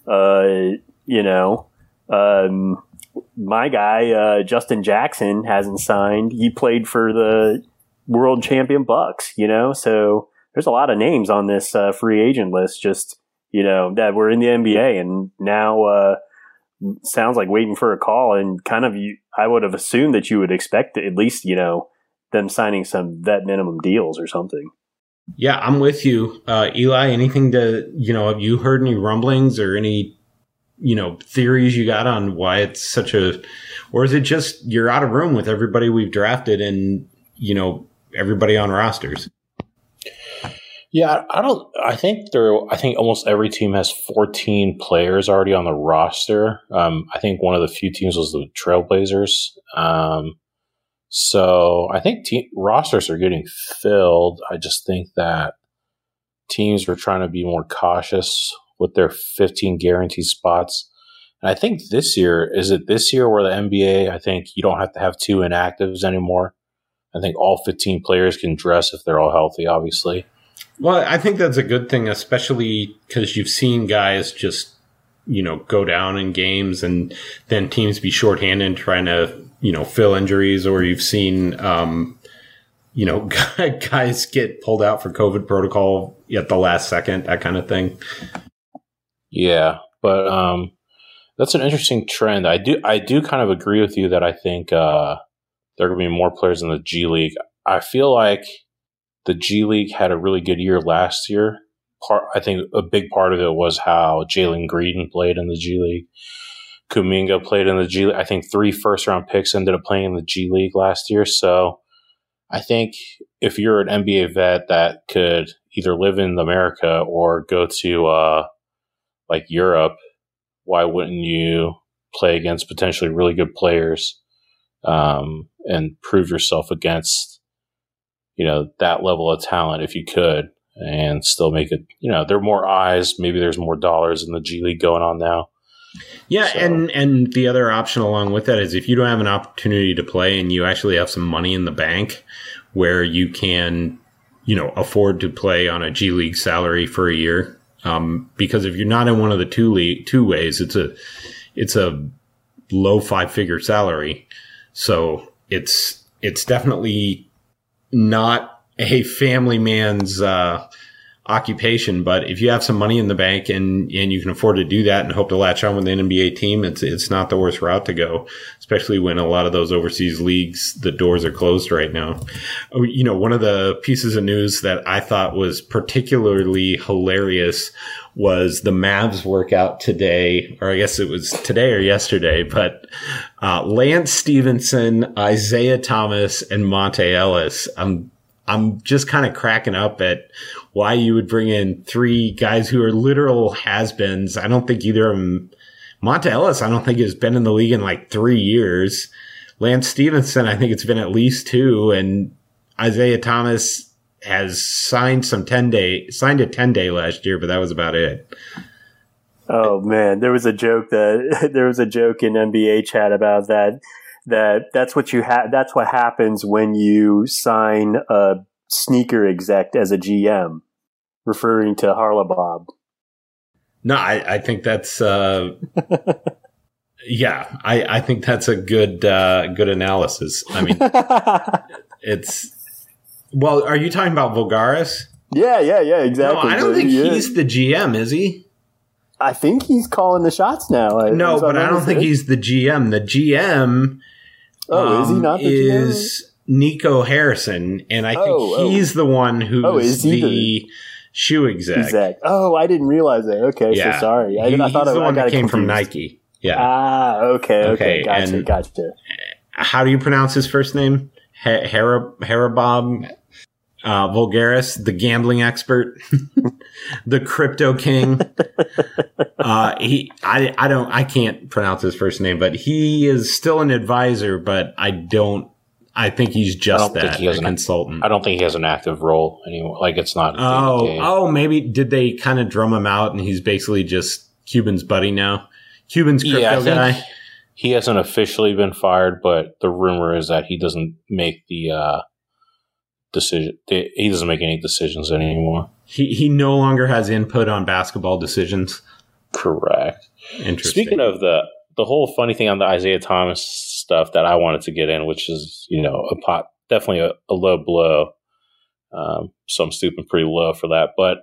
My guy, Justin Jackson, hasn't signed. He played for the world champion Bucks, so there's a lot of names on this free agent list, just, that were in the NBA and now sounds like waiting for a call. And kind of, I would have assumed that you would expect at least, them signing some vet minimum deals or something. Yeah, I'm with you. Eli, anything to, have you heard any rumblings or any, theories you got on why it's such or is it just you're out of room with everybody we've drafted and, everybody on rosters? Yeah, I think almost every team has 14 players already on the roster. I think one of the few teams was the Trailblazers. So I think rosters are getting filled. I just think that teams were trying to be more cautious with their 15 guaranteed spots. And I think where the NBA, I think you don't have to have 2 inactives anymore. I think all 15 players can dress if they're all healthy, obviously. Well, I think that's a good thing, especially because you've seen guys just, go down in games and then teams be shorthanded trying to, fill injuries, or you've seen, guys get pulled out for COVID protocol at the last second, that kind of thing. Yeah, but that's an interesting trend. I do kind of agree with you that I think there are going to be more players in the G League. I feel like the G League had a really good year last year. I think a big part of it was how Jalen Green played in the G League. Kuminga played in the G League. I think 3 first-round picks ended up playing in the G League last year. So I think if you're an NBA vet that could either live in America or go to like Europe, why wouldn't you play against potentially really good players and prove yourself against, that level of talent if you could, and still make it, there are more eyes. Maybe there's more dollars in the G League going on now. Yeah, so. And the other option along with that is if you don't have an opportunity to play and you actually have some money in the bank where you can, afford to play on a G League salary for a year. Because if you're not in one of the two ways, it's a low 5-figure salary. So it's definitely not a family man's occupation, but if you have some money in the bank and you can afford to do that and hope to latch on with an NBA team, it's not the worst route to go, especially when a lot of those overseas leagues, the doors are closed right now. One of the pieces of news that I thought was particularly hilarious was the Mavs workout today, or I guess it was today or yesterday, but Lance Stevenson, Isaiah Thomas, and Monte Ellis. I'm just kind of cracking up at why you would bring in 3 guys who are literal has-beens. I don't think either of them, Monta Ellis, I don't think has been in the league in like 3 years. Lance Stevenson, I think it's been at least 2, and Isaiah Thomas has signed a 10-day last year, but that was about it. Oh man, there was a joke in NBA chat about that's what happens when you sign a sneaker exec as a GM, referring to Harlabob. No, I think that's I think that's a good analysis. I mean, well, are you talking about Voulgaris? Yeah, exactly. No, I don't think he's the GM, is he? I think he's calling the shots now. No, but I don't think he's the GM. The GM is he not the GM? Is Nico Harrison, and I think he's the one who's the shoe exec. Oh, I didn't realize that. Okay, so sorry. I thought he's the one that came confused. from Nike. Yeah. Okay. Gotcha. How do you pronounce his first name? Harlabob Voulgaris, the gambling expert, the crypto king. I can't pronounce his first name, but he is still an advisor, but I think he's just a consultant. I don't think he has an active role anymore. Like, it's not. Maybe did they kind of drum him out and he's basically just Cuban's buddy now? Cuban's crypto guy. He hasn't officially been fired, but the rumor is that he doesn't make the decision. He doesn't make any decisions anymore. He no longer has input on basketball decisions. Correct. Interesting. Speaking of the whole funny thing on the Isaiah Thomas stuff that I wanted to get in, which is, definitely a low blow. So I'm stooping pretty low for that. But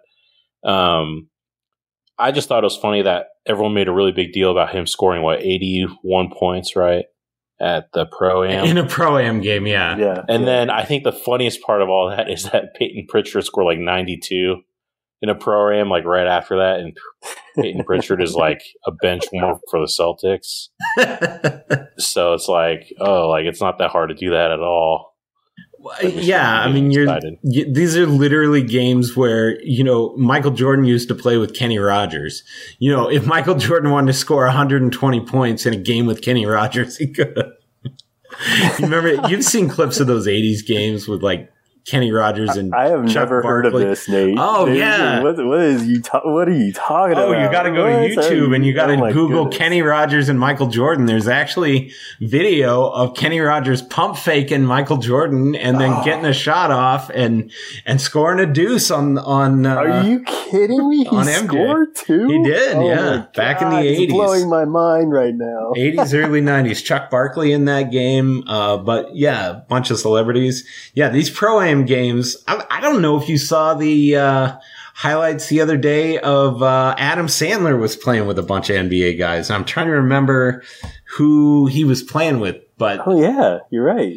I just thought it was funny that everyone made a really big deal about him scoring, 81 points, right? At the Pro-Am. In a Pro-Am game, yeah. And then I think the funniest part of all that is that Peyton Pritchard scored 92 in a Pro-Am right after that. And Peyton Pritchard is a bench warmer for the Celtics. So it's it's not that hard to do that at all. Yeah, I mean, these are literally games where, Michael Jordan used to play with Kenny Rogers. If Michael Jordan wanted to score 120 points in a game with Kenny Rogers, he could. You've seen clips of those 80s games with Kenny Rogers and I have Chuck never heard Barkley. of this, Nate. Oh, yeah. What are you talking about? Oh, you got to go to YouTube and you got to Google goodness. Kenny Rogers and Michael Jordan. There's actually video of Kenny Rogers pump faking Michael Jordan and then getting a shot off and scoring a deuce on. Are you kidding me? He scored too? He did, back in the 80s. It's blowing my mind right now. 80s, early 90s. Chuck Barkley in that game. But yeah, a bunch of celebrities. Yeah, these Pro-Am games. I don't know if you saw the highlights the other day of Adam Sandler was playing with a bunch of NBA guys. I'm trying to remember who he was playing with, but you're right.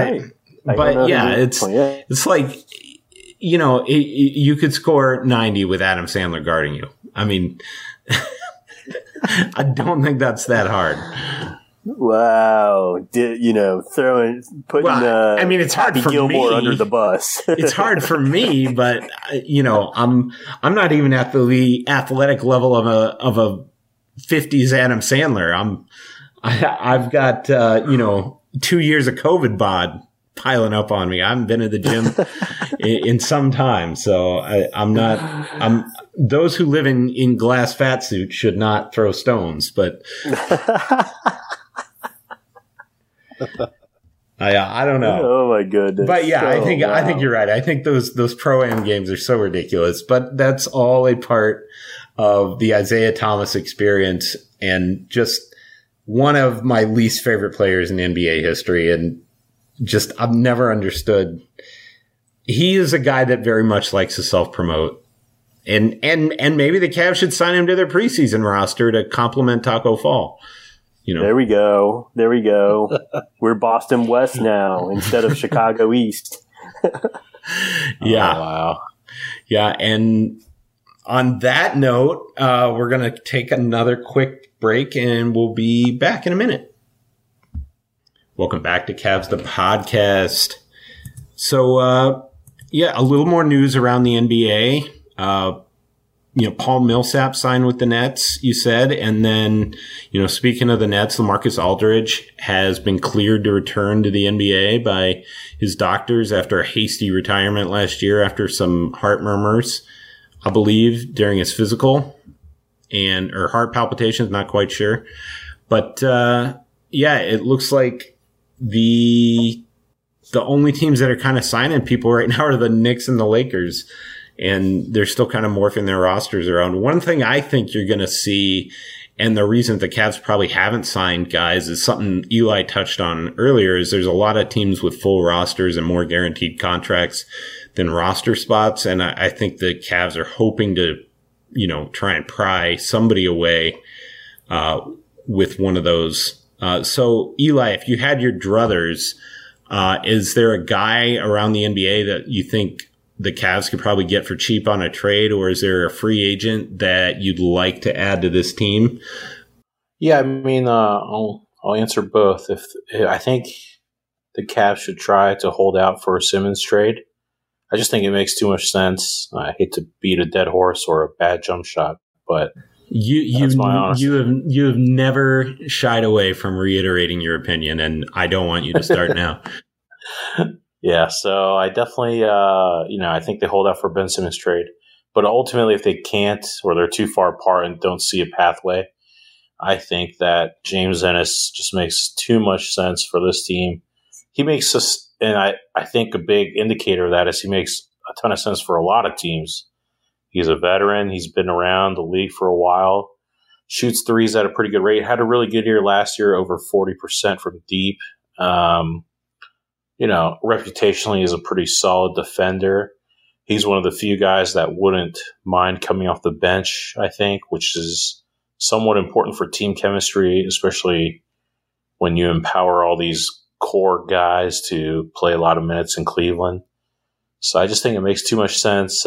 It's like you could score 90 with Adam Sandler guarding you. I mean, I don't think that's that hard. Wow, putting it's hard Happy for Gilmore me under the bus. It's hard for me, but I'm not even at the athletic level of a 50s Adam Sandler. I've got 2 years of COVID bod piling up on me. I haven't been to the gym in some time, so I'm those who live in glass fat suits should not throw stones, but I don't know. Oh my goodness! But yeah, I think you're right. I think those Pro-Am games are so ridiculous, but that's all a part of the Isaiah Thomas experience, and just one of my least favorite players in NBA history. And just I've never understood. He is a guy that very much likes to self-promote, and maybe the Cavs should sign him to their preseason roster to complement Taco Fall. There we go. We're Boston West now instead of Chicago East. Yeah. Oh, wow. Yeah. And on that note, we're going to take another quick break and we'll be back in a minute. Welcome back to Cavs the Podcast. So, Yeah, a little more news around the NBA. Paul Millsap signed with the Nets, you said. And then, speaking of the Nets, LaMarcus Aldridge has been cleared to return to the NBA by his doctors after a hasty retirement last year after some heart murmurs, I believe, during his physical or heart palpitations, not quite sure. But, it looks like the only teams that are kind of signing people right now are the Knicks and the Lakers. And they're still kind of morphing their rosters around. One thing I think you're going to see, and the reason the Cavs probably haven't signed guys, is something Eli touched on earlier, is there's a lot of teams with full rosters and more guaranteed contracts than roster spots. And I think the Cavs are hoping to, try and pry somebody away with one of those. So, Eli, if you had your druthers, is there a guy around the NBA that you think the Cavs could probably get for cheap on a trade, or is there a free agent that you'd like to add to this team? Yeah, I mean, I'll answer both. I think the Cavs should try to hold out for a Simmons trade. I just think it makes too much sense. I hate to beat a dead horse or a bad jump shot, but you have never shied away from reiterating your opinion, and I don't want you to start now. Yeah, so I definitely, I think they hold out for Ben Simmons trade. But ultimately, if they can't, or they're too far apart and don't see a pathway, I think that James Ennis just makes too much sense for this team. He makes us, and I think a big indicator of that is he makes a ton of sense for a lot of teams. He's a veteran. He's been around the league for a while. Shoots threes at a pretty good rate. Had a really good year last year, over 40% from deep. Reputationally is a pretty solid defender. He's one of the few guys that wouldn't mind coming off the bench, I think, which is somewhat important for team chemistry, especially when you empower all these core guys to play a lot of minutes in Cleveland. So I just think it makes too much sense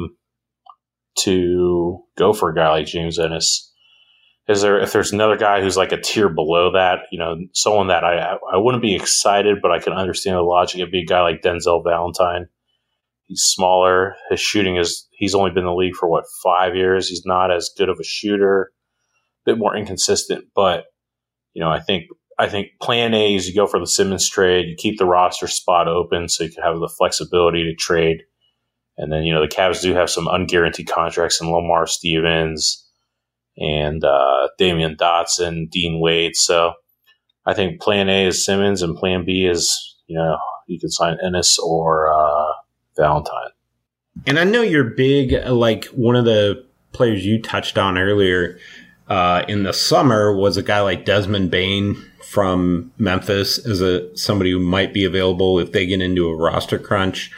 to go for a guy like James Ennis. If there's another guy who's like a tier below that, someone that I wouldn't be excited, but I can understand the logic, it'd be a guy like Denzel Valentine. He's smaller. His shooting he's only been in the league for 5 years. He's not as good of a shooter, a bit more inconsistent, but I think plan A is you go for the Simmons trade, you keep the roster spot open so you can have the flexibility to trade. And then, the Cavs do have some unguaranteed contracts in Lamar Stevens and Damian Dotson, Dean Wade. So I think plan A is Simmons and plan B is, you can sign Ennis or Valentine. And I know you're big, like one of the players you touched on earlier in the summer was a guy like Desmond Bane from Memphis as somebody who might be available if they get into a roster crunch.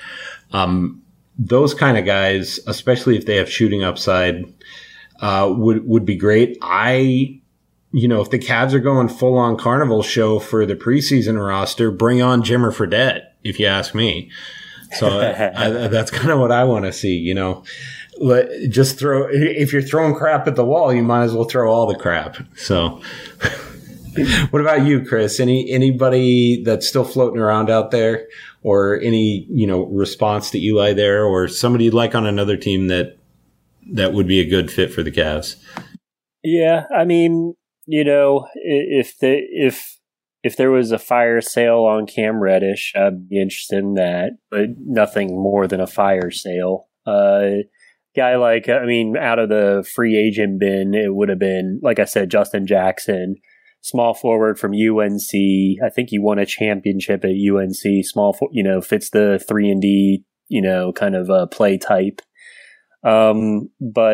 Those kind of guys, especially if they have shooting upside, would be great. If the Cavs are going full on carnival show for the preseason roster, bring on Jimmer Fredette, if you ask me. So that's kind of what I want to see, just if you're throwing crap at the wall, you might as well throw all the crap. So what about you, Chris? Anybody that's still floating around out there, or any, response to Eli there, or somebody you'd like on another team that would be a good fit for the Cavs? Yeah, I mean, if there was a fire sale on Cam Reddish, I'd be interested in that, but nothing more than a fire sale. Guy like, out of the free agent bin, it would have been, like I said, Justin Jackson, small forward from UNC. I think he won a championship at UNC. Fits the 3-and-D, kind of play type. I'm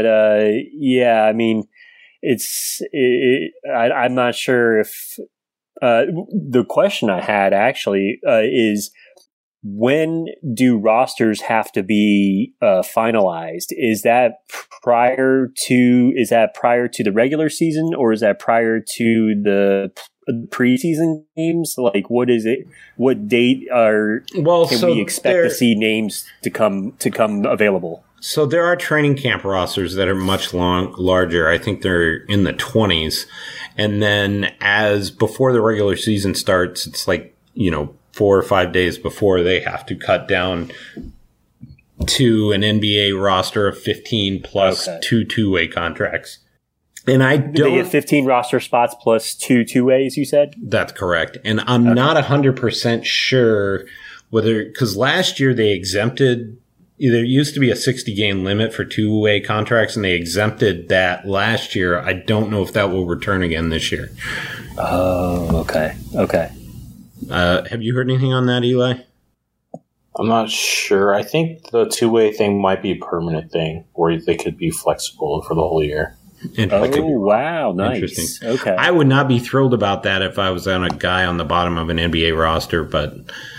not sure if the question I had actually is, when do rosters have to be finalized? Is that prior to the regular season, or is that prior to the preseason games? Like, what is it? What date can we expect to see names to come available? So there are training camp rosters that are much larger. I think they're in the 20s. And then before the regular season starts, it's like, 4 or 5 days before, they have to cut down to an NBA roster of 15 plus 2 two-way contracts. And I don't. They get 15 roster spots plus 2 two-ways, you said? That's correct. And I'm not 100% sure whether, because last year they exempted, there used to be a 60-game limit for two-way contracts, and they exempted that last year. I don't know if that will return again this year. Oh, okay. Okay. Have you heard anything on that, Eli? I'm not sure. I think the two-way thing might be a permanent thing where they could be flexible for the whole year. Wow. Nice. Interesting. Okay. I would not be thrilled about that if I was on a guy on the bottom of an NBA roster, but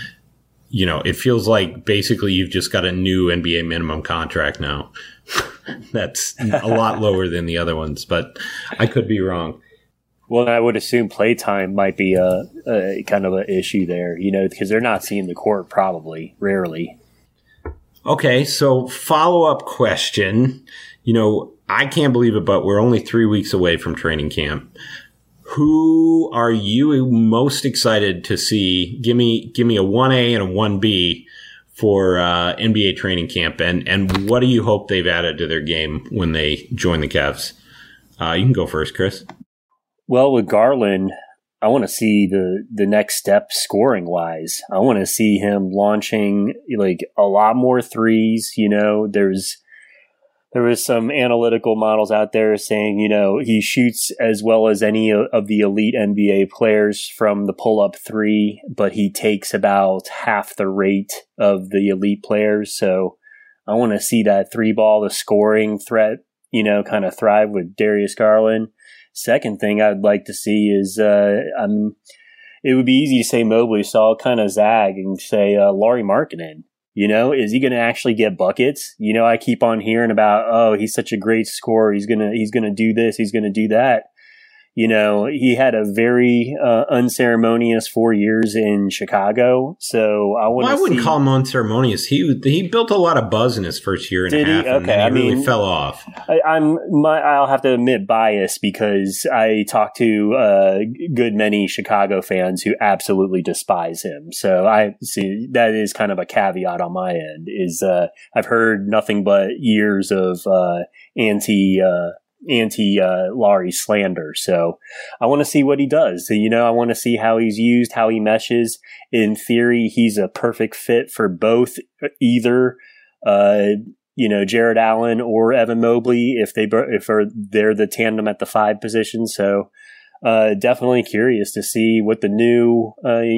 it feels like basically you've just got a new NBA minimum contract now. That's a lot lower than the other ones, but I could be wrong. Well, I would assume playtime might be a kind of an issue there, because they're not seeing the court probably, rarely. Okay, so follow-up question. I can't believe it, but we're only 3 weeks away from training camp. Who are you most excited to see? Give me a 1A and a 1B for NBA training camp, and what do you hope they've added to their game when they join the Cavs? You can go first, Chris. Well, with Garland, I want to see the next step scoring wise. I want to see him launching like a lot more threes. There was some analytical models out there saying, he shoots as well as any of the elite NBA players from the pull-up three, but he takes about half the rate of the elite players. So I want to see that three ball, the scoring threat, kind of thrive with Darius Garland. Second thing I'd like to see is it would be easy to say Mobley, so I'll kind of zag and say Lauri Markkanen. Is he going to actually get buckets? I keep on hearing about, he's such a great scorer. He's gonna do this. He's gonna do that. He had a very unceremonious 4 years in Chicago. So I wouldn't call him unceremonious. He built a lot of buzz in his first year and a half, and then he really fell off. I'll have to admit bias because I talked to a good many Chicago fans who absolutely despise him. So I see that is kind of a caveat on my end. Is I've heard nothing but years of anti-Lauri slander. So I want to see what he does. So, I want to see how he's used, how he meshes. In theory, he's a perfect fit for both either, Jared Allen or Evan Mobley if they're the tandem at the 5 position. So definitely curious to see what the new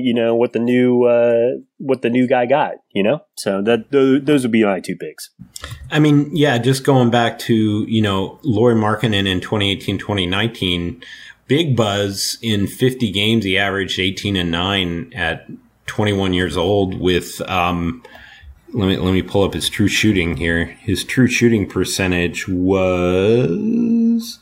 guy got, So those would be my 2 picks. I mean, yeah, just going back to, Lauri Markkanen in 2018, 2019, big buzz in 50 games. He averaged 18 and 9 at 21 years old with, let me pull up his true shooting here. His true shooting percentage was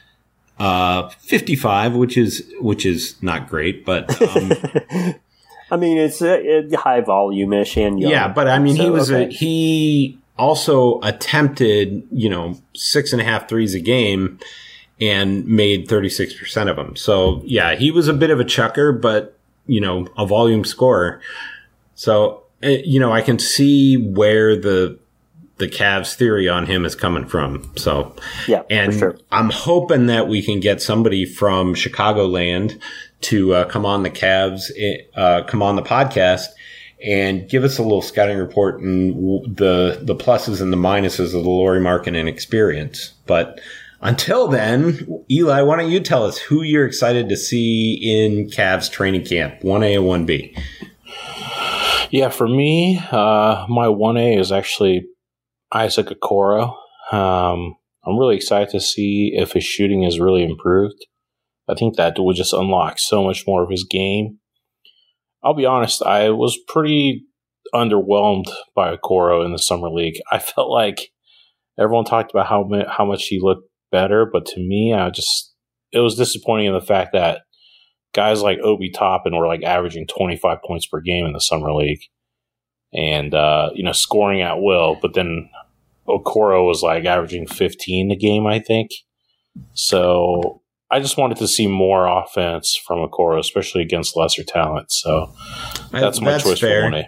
55, which is not great, but I mean it's a high volume-ish and young. Yeah, but I mean he also attempted 6.5 threes a game and made 36% of them. So yeah, he was a bit of a chucker, but a volume scorer. So I can see where the Cavs theory on him is coming from. So, yeah, and for sure. I'm hoping that we can get somebody from Chicagoland to come on the Cavs, come on the podcast and give us a little scouting report and the pluses and the minuses of the Lauri Markkanen experience. But until then, Eli, why don't you tell us who you're excited to see in Cavs training camp, 1A and 1B? Yeah, for me, my 1A is actually Isaac Okoro. I'm really excited to see if his shooting has really improved. I think that would just unlock so much more of his game. I'll be honest, I was pretty underwhelmed by Okoro in the Summer League. I felt like everyone talked about how much he looked better, but to me, it was disappointing in the fact that guys like Obi Toppin were like averaging 25 points per game in the Summer League and, scoring at will, but then Okoro was like averaging 15 a game, I think. So I just wanted to see more offense from Okoro, especially against lesser talent. So that's my choice fair. for 1A.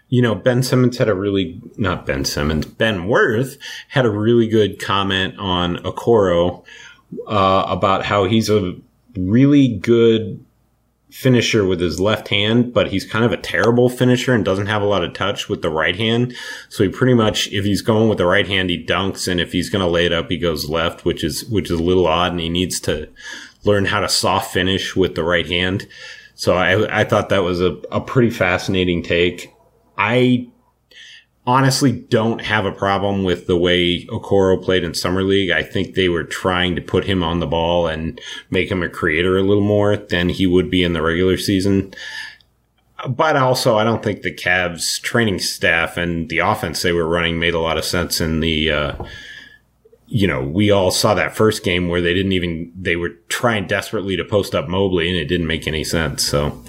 Ben Simmons had Ben Worth had a really good comment on Okoro about how he's a really good finisher with his left hand, but he's kind of a terrible finisher and doesn't have a lot of touch with the right hand. So he pretty much, if he's going with the right hand, he dunks, and if he's going to lay it up, he goes left, which is a little odd, and he needs to learn how to soft finish with the right hand. So I thought that was a pretty fascinating take. I honestly don't have a problem with the way Okoro played in Summer League. I think they were trying to put him on the ball and make him a creator a little more than he would be in the regular season. But also, I don't think the Cavs training staff and the offense they were running made a lot of sense in the, we all saw that first game where they were trying desperately to post up Mobley and it didn't make any sense. So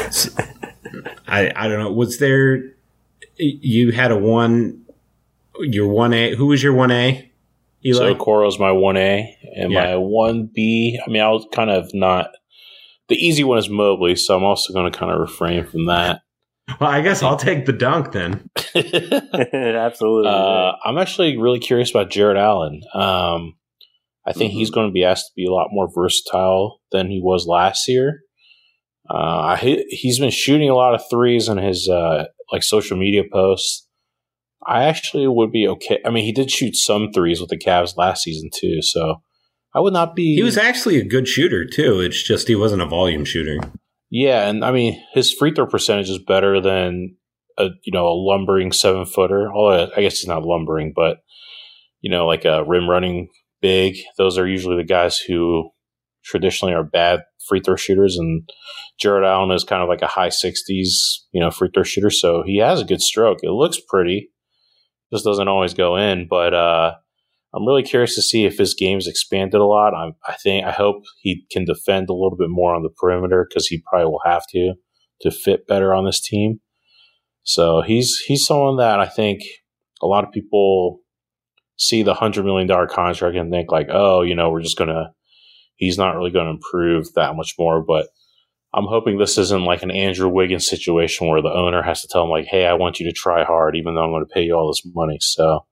I don't know. Was there, you had your 1A. Who was your 1A? Eli? So Okoro's my 1A and my 1B. I mean, I was kind of not. The easy one is Mobley, so I'm also going to kind of refrain from that. Well, I guess I'll take the dunk then. Absolutely. I'm actually really curious about Jarrett Allen. I think he's going to be asked to be a lot more versatile than he was last year. He's been shooting a lot of threes in his social media posts. I actually would be okay. I mean, he did shoot some threes with the Cavs last season too, so I would not be. He was actually a good shooter too. It's just he wasn't a volume shooter. Yeah, and I mean his free throw percentage is better than a lumbering 7-footer. Although I guess he's not lumbering, but like a rim running big. Those are usually the guys who traditionally are bad free throw shooters, and Jarrett Allen is kind of like a high 60s, free throw shooter. So he has a good stroke. It looks pretty, just doesn't always go in. But I'm really curious to see if his game's expanded a lot. I hope he can defend a little bit more on the perimeter because he probably will have to fit better on this team. So he's someone that I think a lot of people see the $100 million contract and think like, oh, he's not really going to improve that much more. But I'm hoping this isn't like an Andrew Wiggins situation where the owner has to tell him like, hey, I want you to try hard, even though I'm going to pay you all this money. So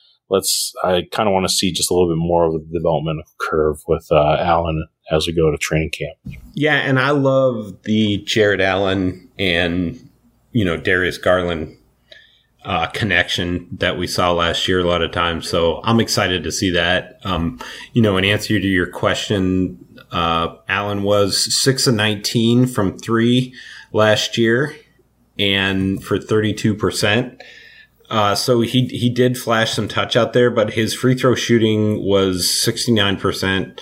I kind of want to see just a little bit more of the development curve with Allen as we go to training camp. Yeah. And I love the Jarrett Allen and, Darius Garland connection that we saw last year a lot of times. So I'm excited to see that. In answer to your question, Allen was 6 of 19 from 3 last year and for 32%. So he did flash some touch out there, but his free throw shooting was 69%.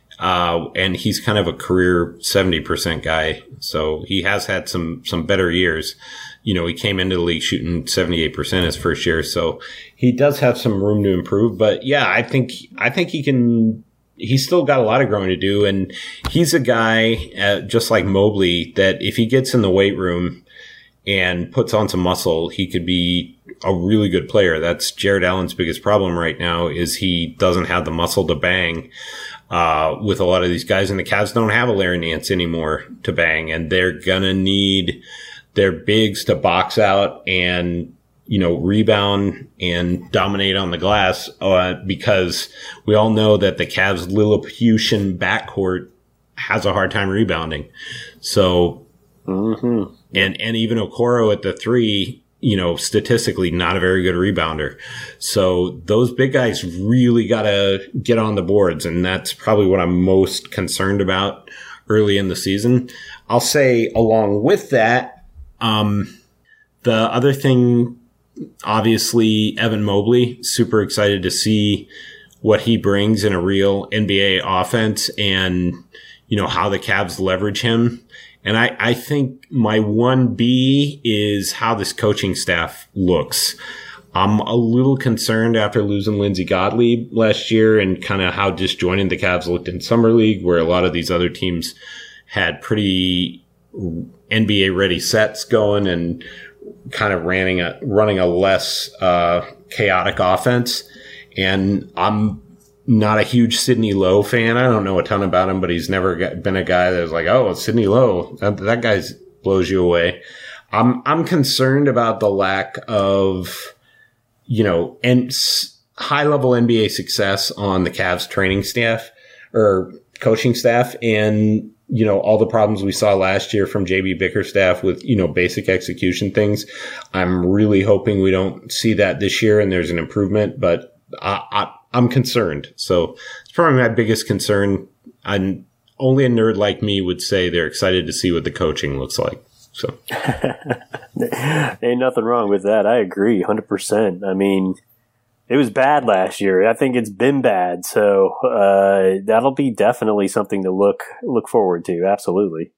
And he's kind of a career 70% guy. So he has had some better years. He came into the league shooting 78% his first year. So he does have some room to improve. But yeah, I think he can. He's still got a lot of growing to do. And he's a guy, just like Mobley, that if he gets in the weight room and puts on some muscle, he could be a really good player. That's Jarrett Allen's biggest problem right now is he doesn't have the muscle to bang. With a lot of these guys, and the Cavs don't have a Larry Nance anymore to bang, and they're gonna need their bigs to box out and rebound and dominate on the glass, because we all know that the Cavs' Lilliputian backcourt has a hard time rebounding. So, and even Okoro at the 3. Statistically not a very good rebounder. So those big guys really got to get on the boards. And that's probably what I'm most concerned about early in the season. I'll say along with that, the other thing, obviously Evan Mobley, super excited to see what he brings in a real NBA offense and, how the Cavs leverage him. And I think my 1B is how this coaching staff looks. I'm a little concerned after losing Lindsey Gottlieb last year and kind of how disjointed the Cavs looked in Summer League, where a lot of these other teams had pretty NBA-ready sets going and kind of running a less chaotic offense. And I'm not a huge Sidney Lowe fan. I don't know a ton about him, but he's never been a guy that's like, oh, Sidney Lowe, that guy blows you away. I'm concerned about the lack of, and high-level NBA success on the Cavs training staff or coaching staff, and all the problems we saw last year from JB Bickerstaff with basic execution things. I'm really hoping we don't see that this year and there's an improvement, but I'm concerned. So it's probably my biggest concern. Only a nerd like me would say they're excited to see what the coaching looks like. So ain't nothing wrong with that. I agree 100%. I mean, it was bad last year. I think it's been bad. So that'll be definitely something to look forward to. Absolutely.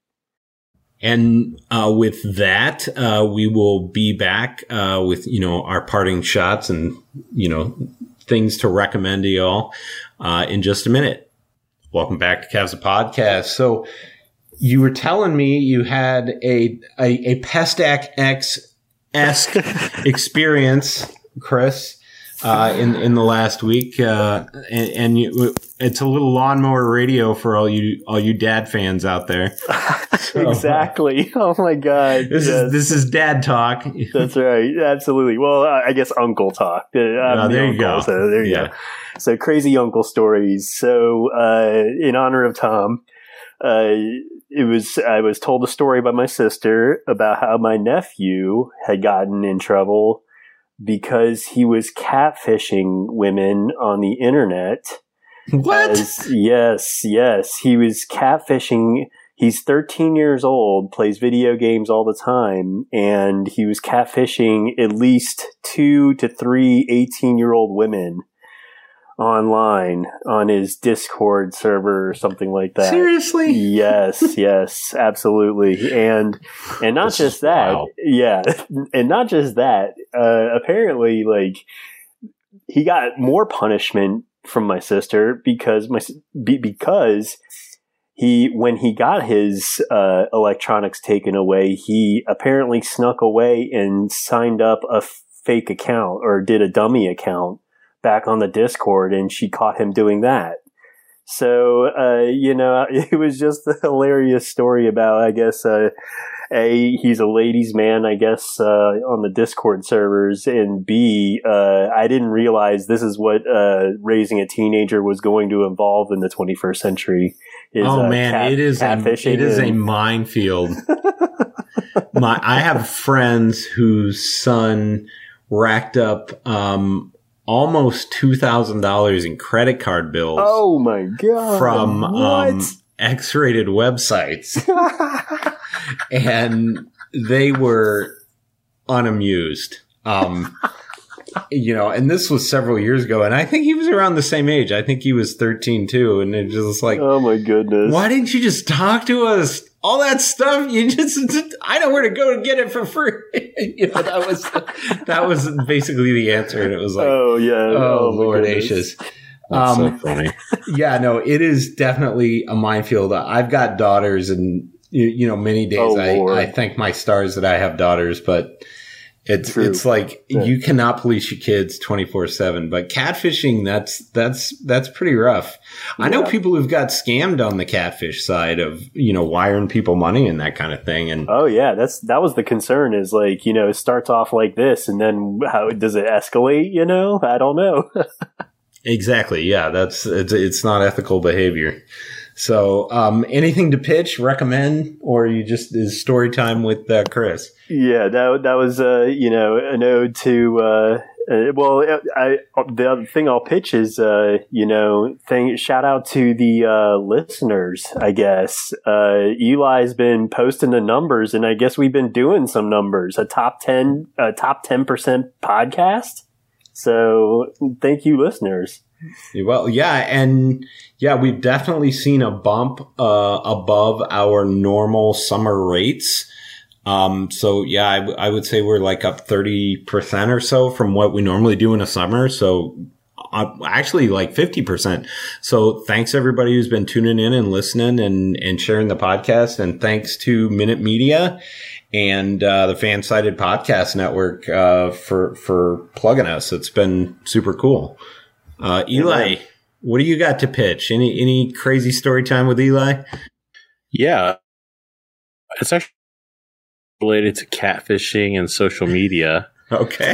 And with that, we will be back with, our parting shots and, things to recommend to y'all in just a minute. Welcome back to Cavs the Podcast. So you were telling me you had a Pestac X-esque experience, Chris, in the last week, and it's a little lawnmower radio for all you dad fans out there. So, exactly. Oh my God. This is dad talk. That's right. Absolutely. Well, I guess uncle talk. There you go. So there you go. So crazy uncle stories. So in honor of Tom, I was told a story by my sister about how my nephew had gotten in trouble because he was catfishing women on the internet. What? Yes. He was catfishing. He's 13 years old, plays video games all the time, and he was catfishing at least 2 to 3 18-year-old women online on his Discord server or something like that. Seriously? Yes, absolutely. And not just that. Wild. Yeah. And not just that. Apparently, like, he got more punishment from my sister because when he got his electronics taken away, he apparently snuck away and signed up a fake account or did a dummy account back on the Discord, and she caught him doing that. So, it was just a hilarious story about, I guess, A, he's a ladies' man, I guess, on the Discord servers, and B, I didn't realize this is what raising a teenager was going to involve in the 21st century. It is a minefield. I have friends whose son racked up almost $2,000 in credit card bills. Oh my God. From X-rated websites. And they were unamused. And this was several years ago, and I think he was around the same age. I think he was 13 too, and it just like, oh my goodness. Why didn't you just talk to us? All that stuff, I know where to go to get it for free. That was basically the answer, and it was like, oh Lord Ashes. That's so funny. Yeah, no, it is definitely a minefield. I've got daughters, and many days I thank my stars that I have daughters, but it's like you cannot police your kids 24/7. But catfishing, that's pretty rough. Yeah. I know people who've got scammed on the catfish side of wiring people money and that kind of thing. And that was the concern. Is like it starts off like this, and then how does it escalate? I don't know. Exactly. Yeah, it's not ethical behavior. So, anything to pitch, recommend, or is story time with Chris? Yeah, that was an ode to. The other thing I'll pitch is shout out to the listeners. I guess Eli's been posting the numbers, and I guess we've been doing some numbers. A top 10% podcast. So thank you, listeners. Well, yeah, and we've definitely seen a bump above our normal summer rates. I would say we're like up 30% or so from what we normally do in a summer. So actually like 50%. So thanks everybody who's been tuning in and listening and sharing the podcast. And thanks to Minute Media and the Fansided Podcast Network for plugging us. It's been super cool. Eli, what do you got to pitch? Any crazy story time with Eli? Yeah, it's actually related to catfishing and social media. Okay.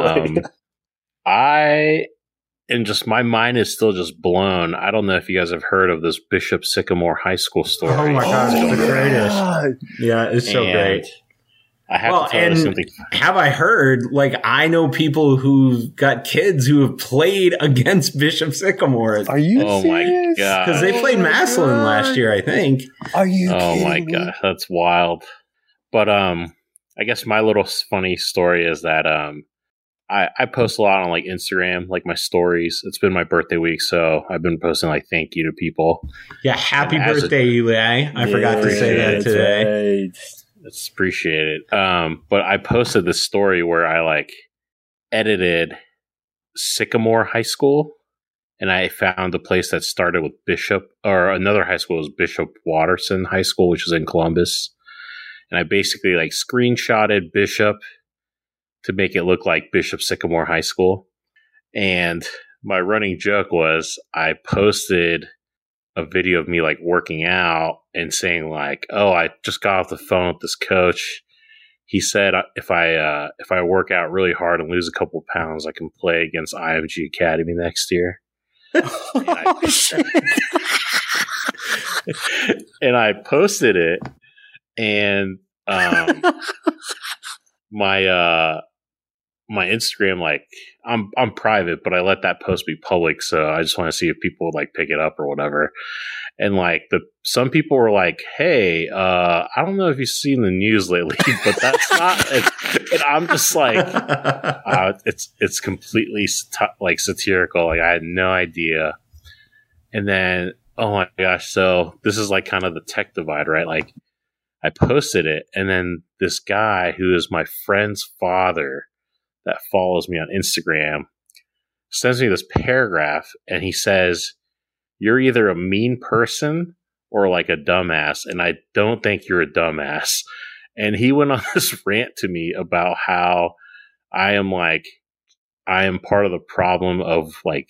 And just my mind is still just blown. I don't know if you guys have heard of this Bishop Sycamore High School story. Oh my gosh, it's the greatest. Yeah, it's so great. I have to tell you something. Have I heard, like, I know people who've got kids who have played against Bishop Sycamore. Are you serious? My God. Because they played Massillon last year, I think. Are you kidding my me? God, that's wild. But I guess my little funny story is that I post a lot on like Instagram, like my stories. It's been my birthday week, so I've been posting like thank you to people. Yeah, happy birthday, Eli. I forgot to say that today. Right. It's appreciated. But I posted this story where I like edited Sycamore High School, and I found a place that started with Bishop, or another high school was Bishop Watterson High School, which is in Columbus. And I basically like screenshotted Bishop to make it look like Bishop Sycamore High School. And my running joke was I posted a video of me like working out and saying like, oh, I just got off the phone with this coach. He said if I work out really hard and lose a couple of pounds, I can play against IMG Academy next year. And I posted it, and my Instagram, like I'm private, but I let that post be public, so I just want to see if people would like pick it up or whatever. And like some people were like, "Hey, I don't know if you've seen the news lately, but that's not." And I'm just like, it's completely like satirical. Like I had no idea. And then, oh my gosh, so this is like kind of the tech divide, right? Like I posted it, and then this guy who is my friend's father that follows me on Instagram sends me this paragraph, and he says, "You're either a mean person or like a dumbass, and I don't think you're a dumbass." And he went on this rant to me about how I am part of the problem of like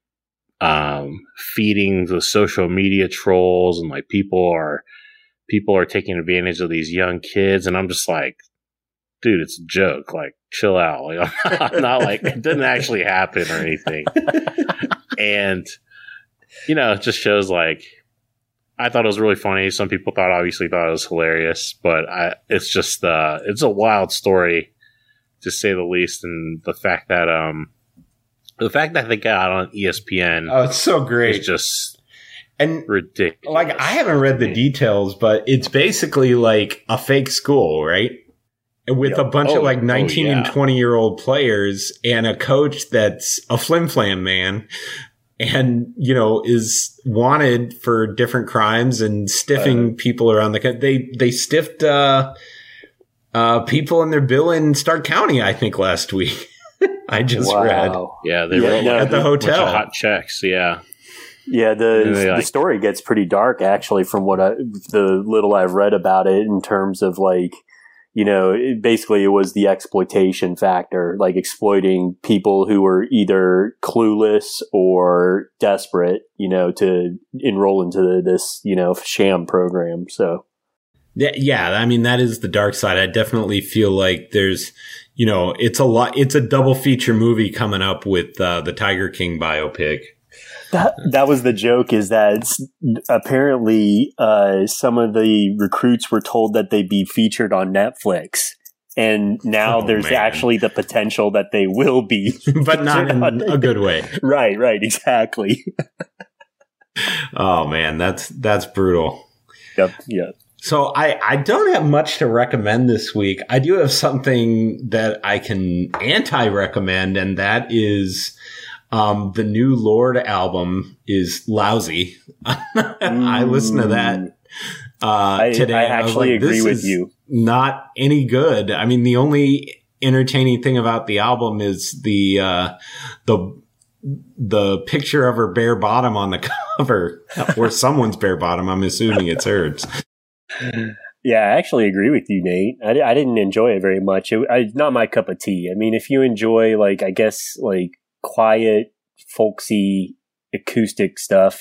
feeding the social media trolls, and like people are taking advantage of these young kids. And I'm just like, dude, it's a joke. Like, chill out. Like, I'm not like, it didn't actually happen or anything. And, it just shows like, I thought it was really funny. Some people obviously thought it was hilarious, but it's just, it's a wild story to say the least. And the fact that they got on ESPN. Oh, it's so great. It's just ridiculous. Like, I haven't read the details, but it's basically like a fake school, right? With a bunch of like 19 and 20-year-old players and a coach that's a flim-flam man and, is wanted for different crimes and stiffing people around the country. They stiffed people in their bill in Stark County, I think, last week. I just read. Yeah, they wrote at the hotel. Hot checks, yeah. Yeah, the story gets pretty dark, actually, from the little I've read about it, in terms of like, basically it was the exploitation factor, like exploiting people who were either clueless or desperate, to enroll into this, sham program. So. Yeah. I mean, that is the dark side. I definitely feel like there's, it's a double feature movie coming up with the Tiger King biopic. That was the joke, is that apparently some of the recruits were told that they'd be featured on Netflix. And now there's actually the potential that they will be. But not in a good way. Right, exactly. Oh, man, that's brutal. Yep, yeah. So I don't have much to recommend this week. I do have something that I can anti-recommend, and that is the new Lorde album is lousy. I listened to that today. I actually agree with you. Not any good. I mean, the only entertaining thing about the album is the picture of her bare bottom on the cover, or someone's bare bottom. I'm assuming it's hers. Yeah, I actually agree with you, Nate. I didn't enjoy it very much. It's not my cup of tea. I mean, if you enjoy, like, I guess, like, quiet, folksy, acoustic stuff,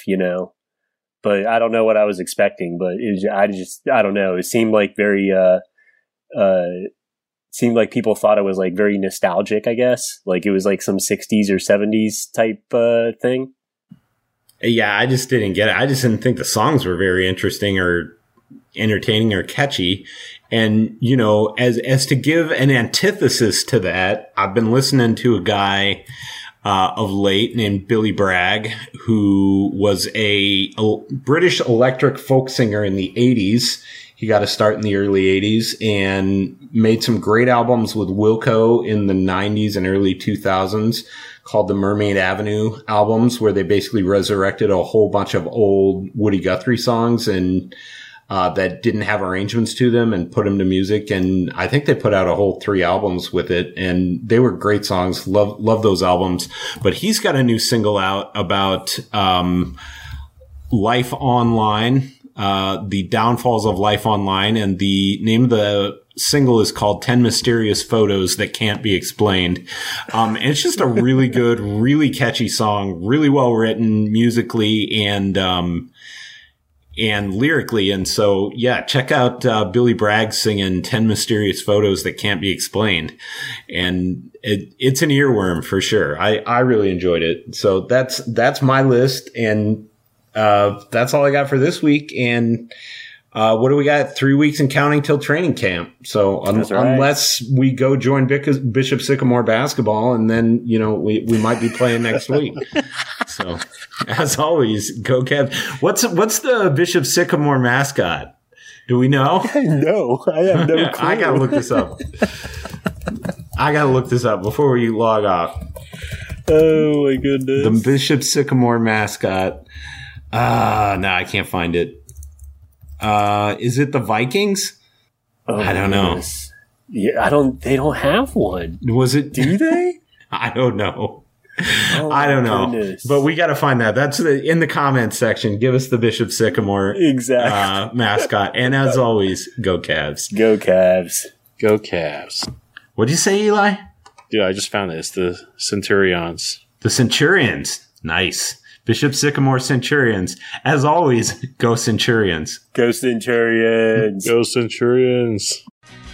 but I don't know what I was expecting. But I don't know. It seemed like very seemed like people thought it was like very nostalgic, I guess. Like it was like some 60s or 70s type thing. Yeah, I just didn't get it. I just didn't think the songs were very interesting or entertaining or catchy. And, you know, as to give an antithesis to that, I've been listening to a guy of late named Billy Bragg, who was a British electric folk singer in the 80s. He got a start in the early 80s and made some great albums with Wilco in the 90s and early 2000s called the Mermaid Avenue albums, where they basically resurrected a whole bunch of old Woody Guthrie songs and that didn't have arrangements to them and put them to music. And I think they put out a whole 3 albums with it, and they were great songs. Love those albums. But he's got a new single out about Life Online, the downfalls of life online, and the name of the single is called 10 Mysterious Photos That Can't Be Explained. And it's just a really good, really catchy song, really well written musically and lyrically. And so, yeah, check out Billy Bragg singing 10 Mysterious Photos That Can't Be Explained. And it's an earworm for sure. I really enjoyed it. So that's my list. And that's all I got for this week. And what do we got? 3 weeks and counting till training camp. So unless we go join Bishop Sycamore basketball, and then, you know, we might be playing next week. So as always, go Cavs. What's the Bishop Sycamore mascot? Do we know? No, I have no clue. I gotta look this up before we log off. Oh my goodness. The Bishop Sycamore mascot. No, I can't find it. Is it the Vikings? Oh, I don't know. Goodness. Yeah, they don't have one. Was it? Do they? I don't know. Oh, I don't know. Goodness. But we got to find that. That's in the comments section. Give us the Bishop Sycamore mascot. And as always, go Cavs. Go Cavs. Go Cavs. What'd you say, Eli? Dude, I just found it. It's the Centurions. The Centurions. Nice. Bishop Sycamore Centurions. As always, go Centurions. Go Centurions. Go Centurions.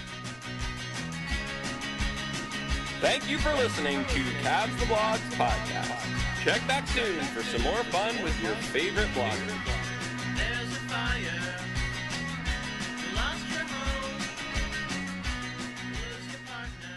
Thank you for listening to Cavs the Blogs podcast. Check back soon for some more fun with your favorite bloggers. There's a fire. You lost your home. Lose your partner.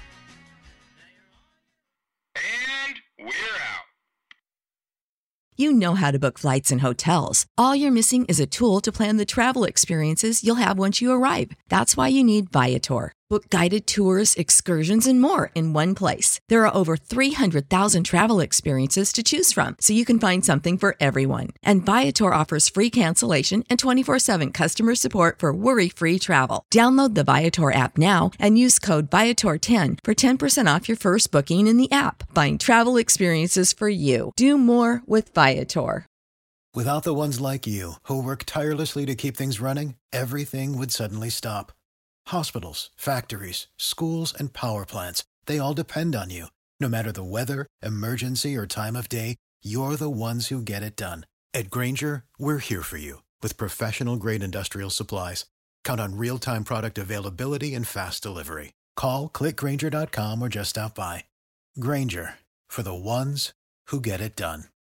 And we're out. You know how to book flights and hotels. All you're missing is a tool to plan the travel experiences you'll have once you arrive. That's why you need Viator. Book guided tours, excursions, and more in one place. There are over 300,000 travel experiences to choose from, so you can find something for everyone. And Viator offers free cancellation and 24/7 customer support for worry-free travel. Download the Viator app now and use code Viator10 for 10% off your first booking in the app. Find travel experiences for you. Do more with Viator. Without the ones like you, who work tirelessly to keep things running, everything would suddenly stop. Hospitals, factories, schools, and power plants, they all depend on you. No matter the weather, emergency, or time of day, you're the ones who get it done. At Grainger, we're here for you with professional-grade industrial supplies. Count on real-time product availability and fast delivery. Call, click Grainger.com, or just stop by. Grainger, for the ones who get it done.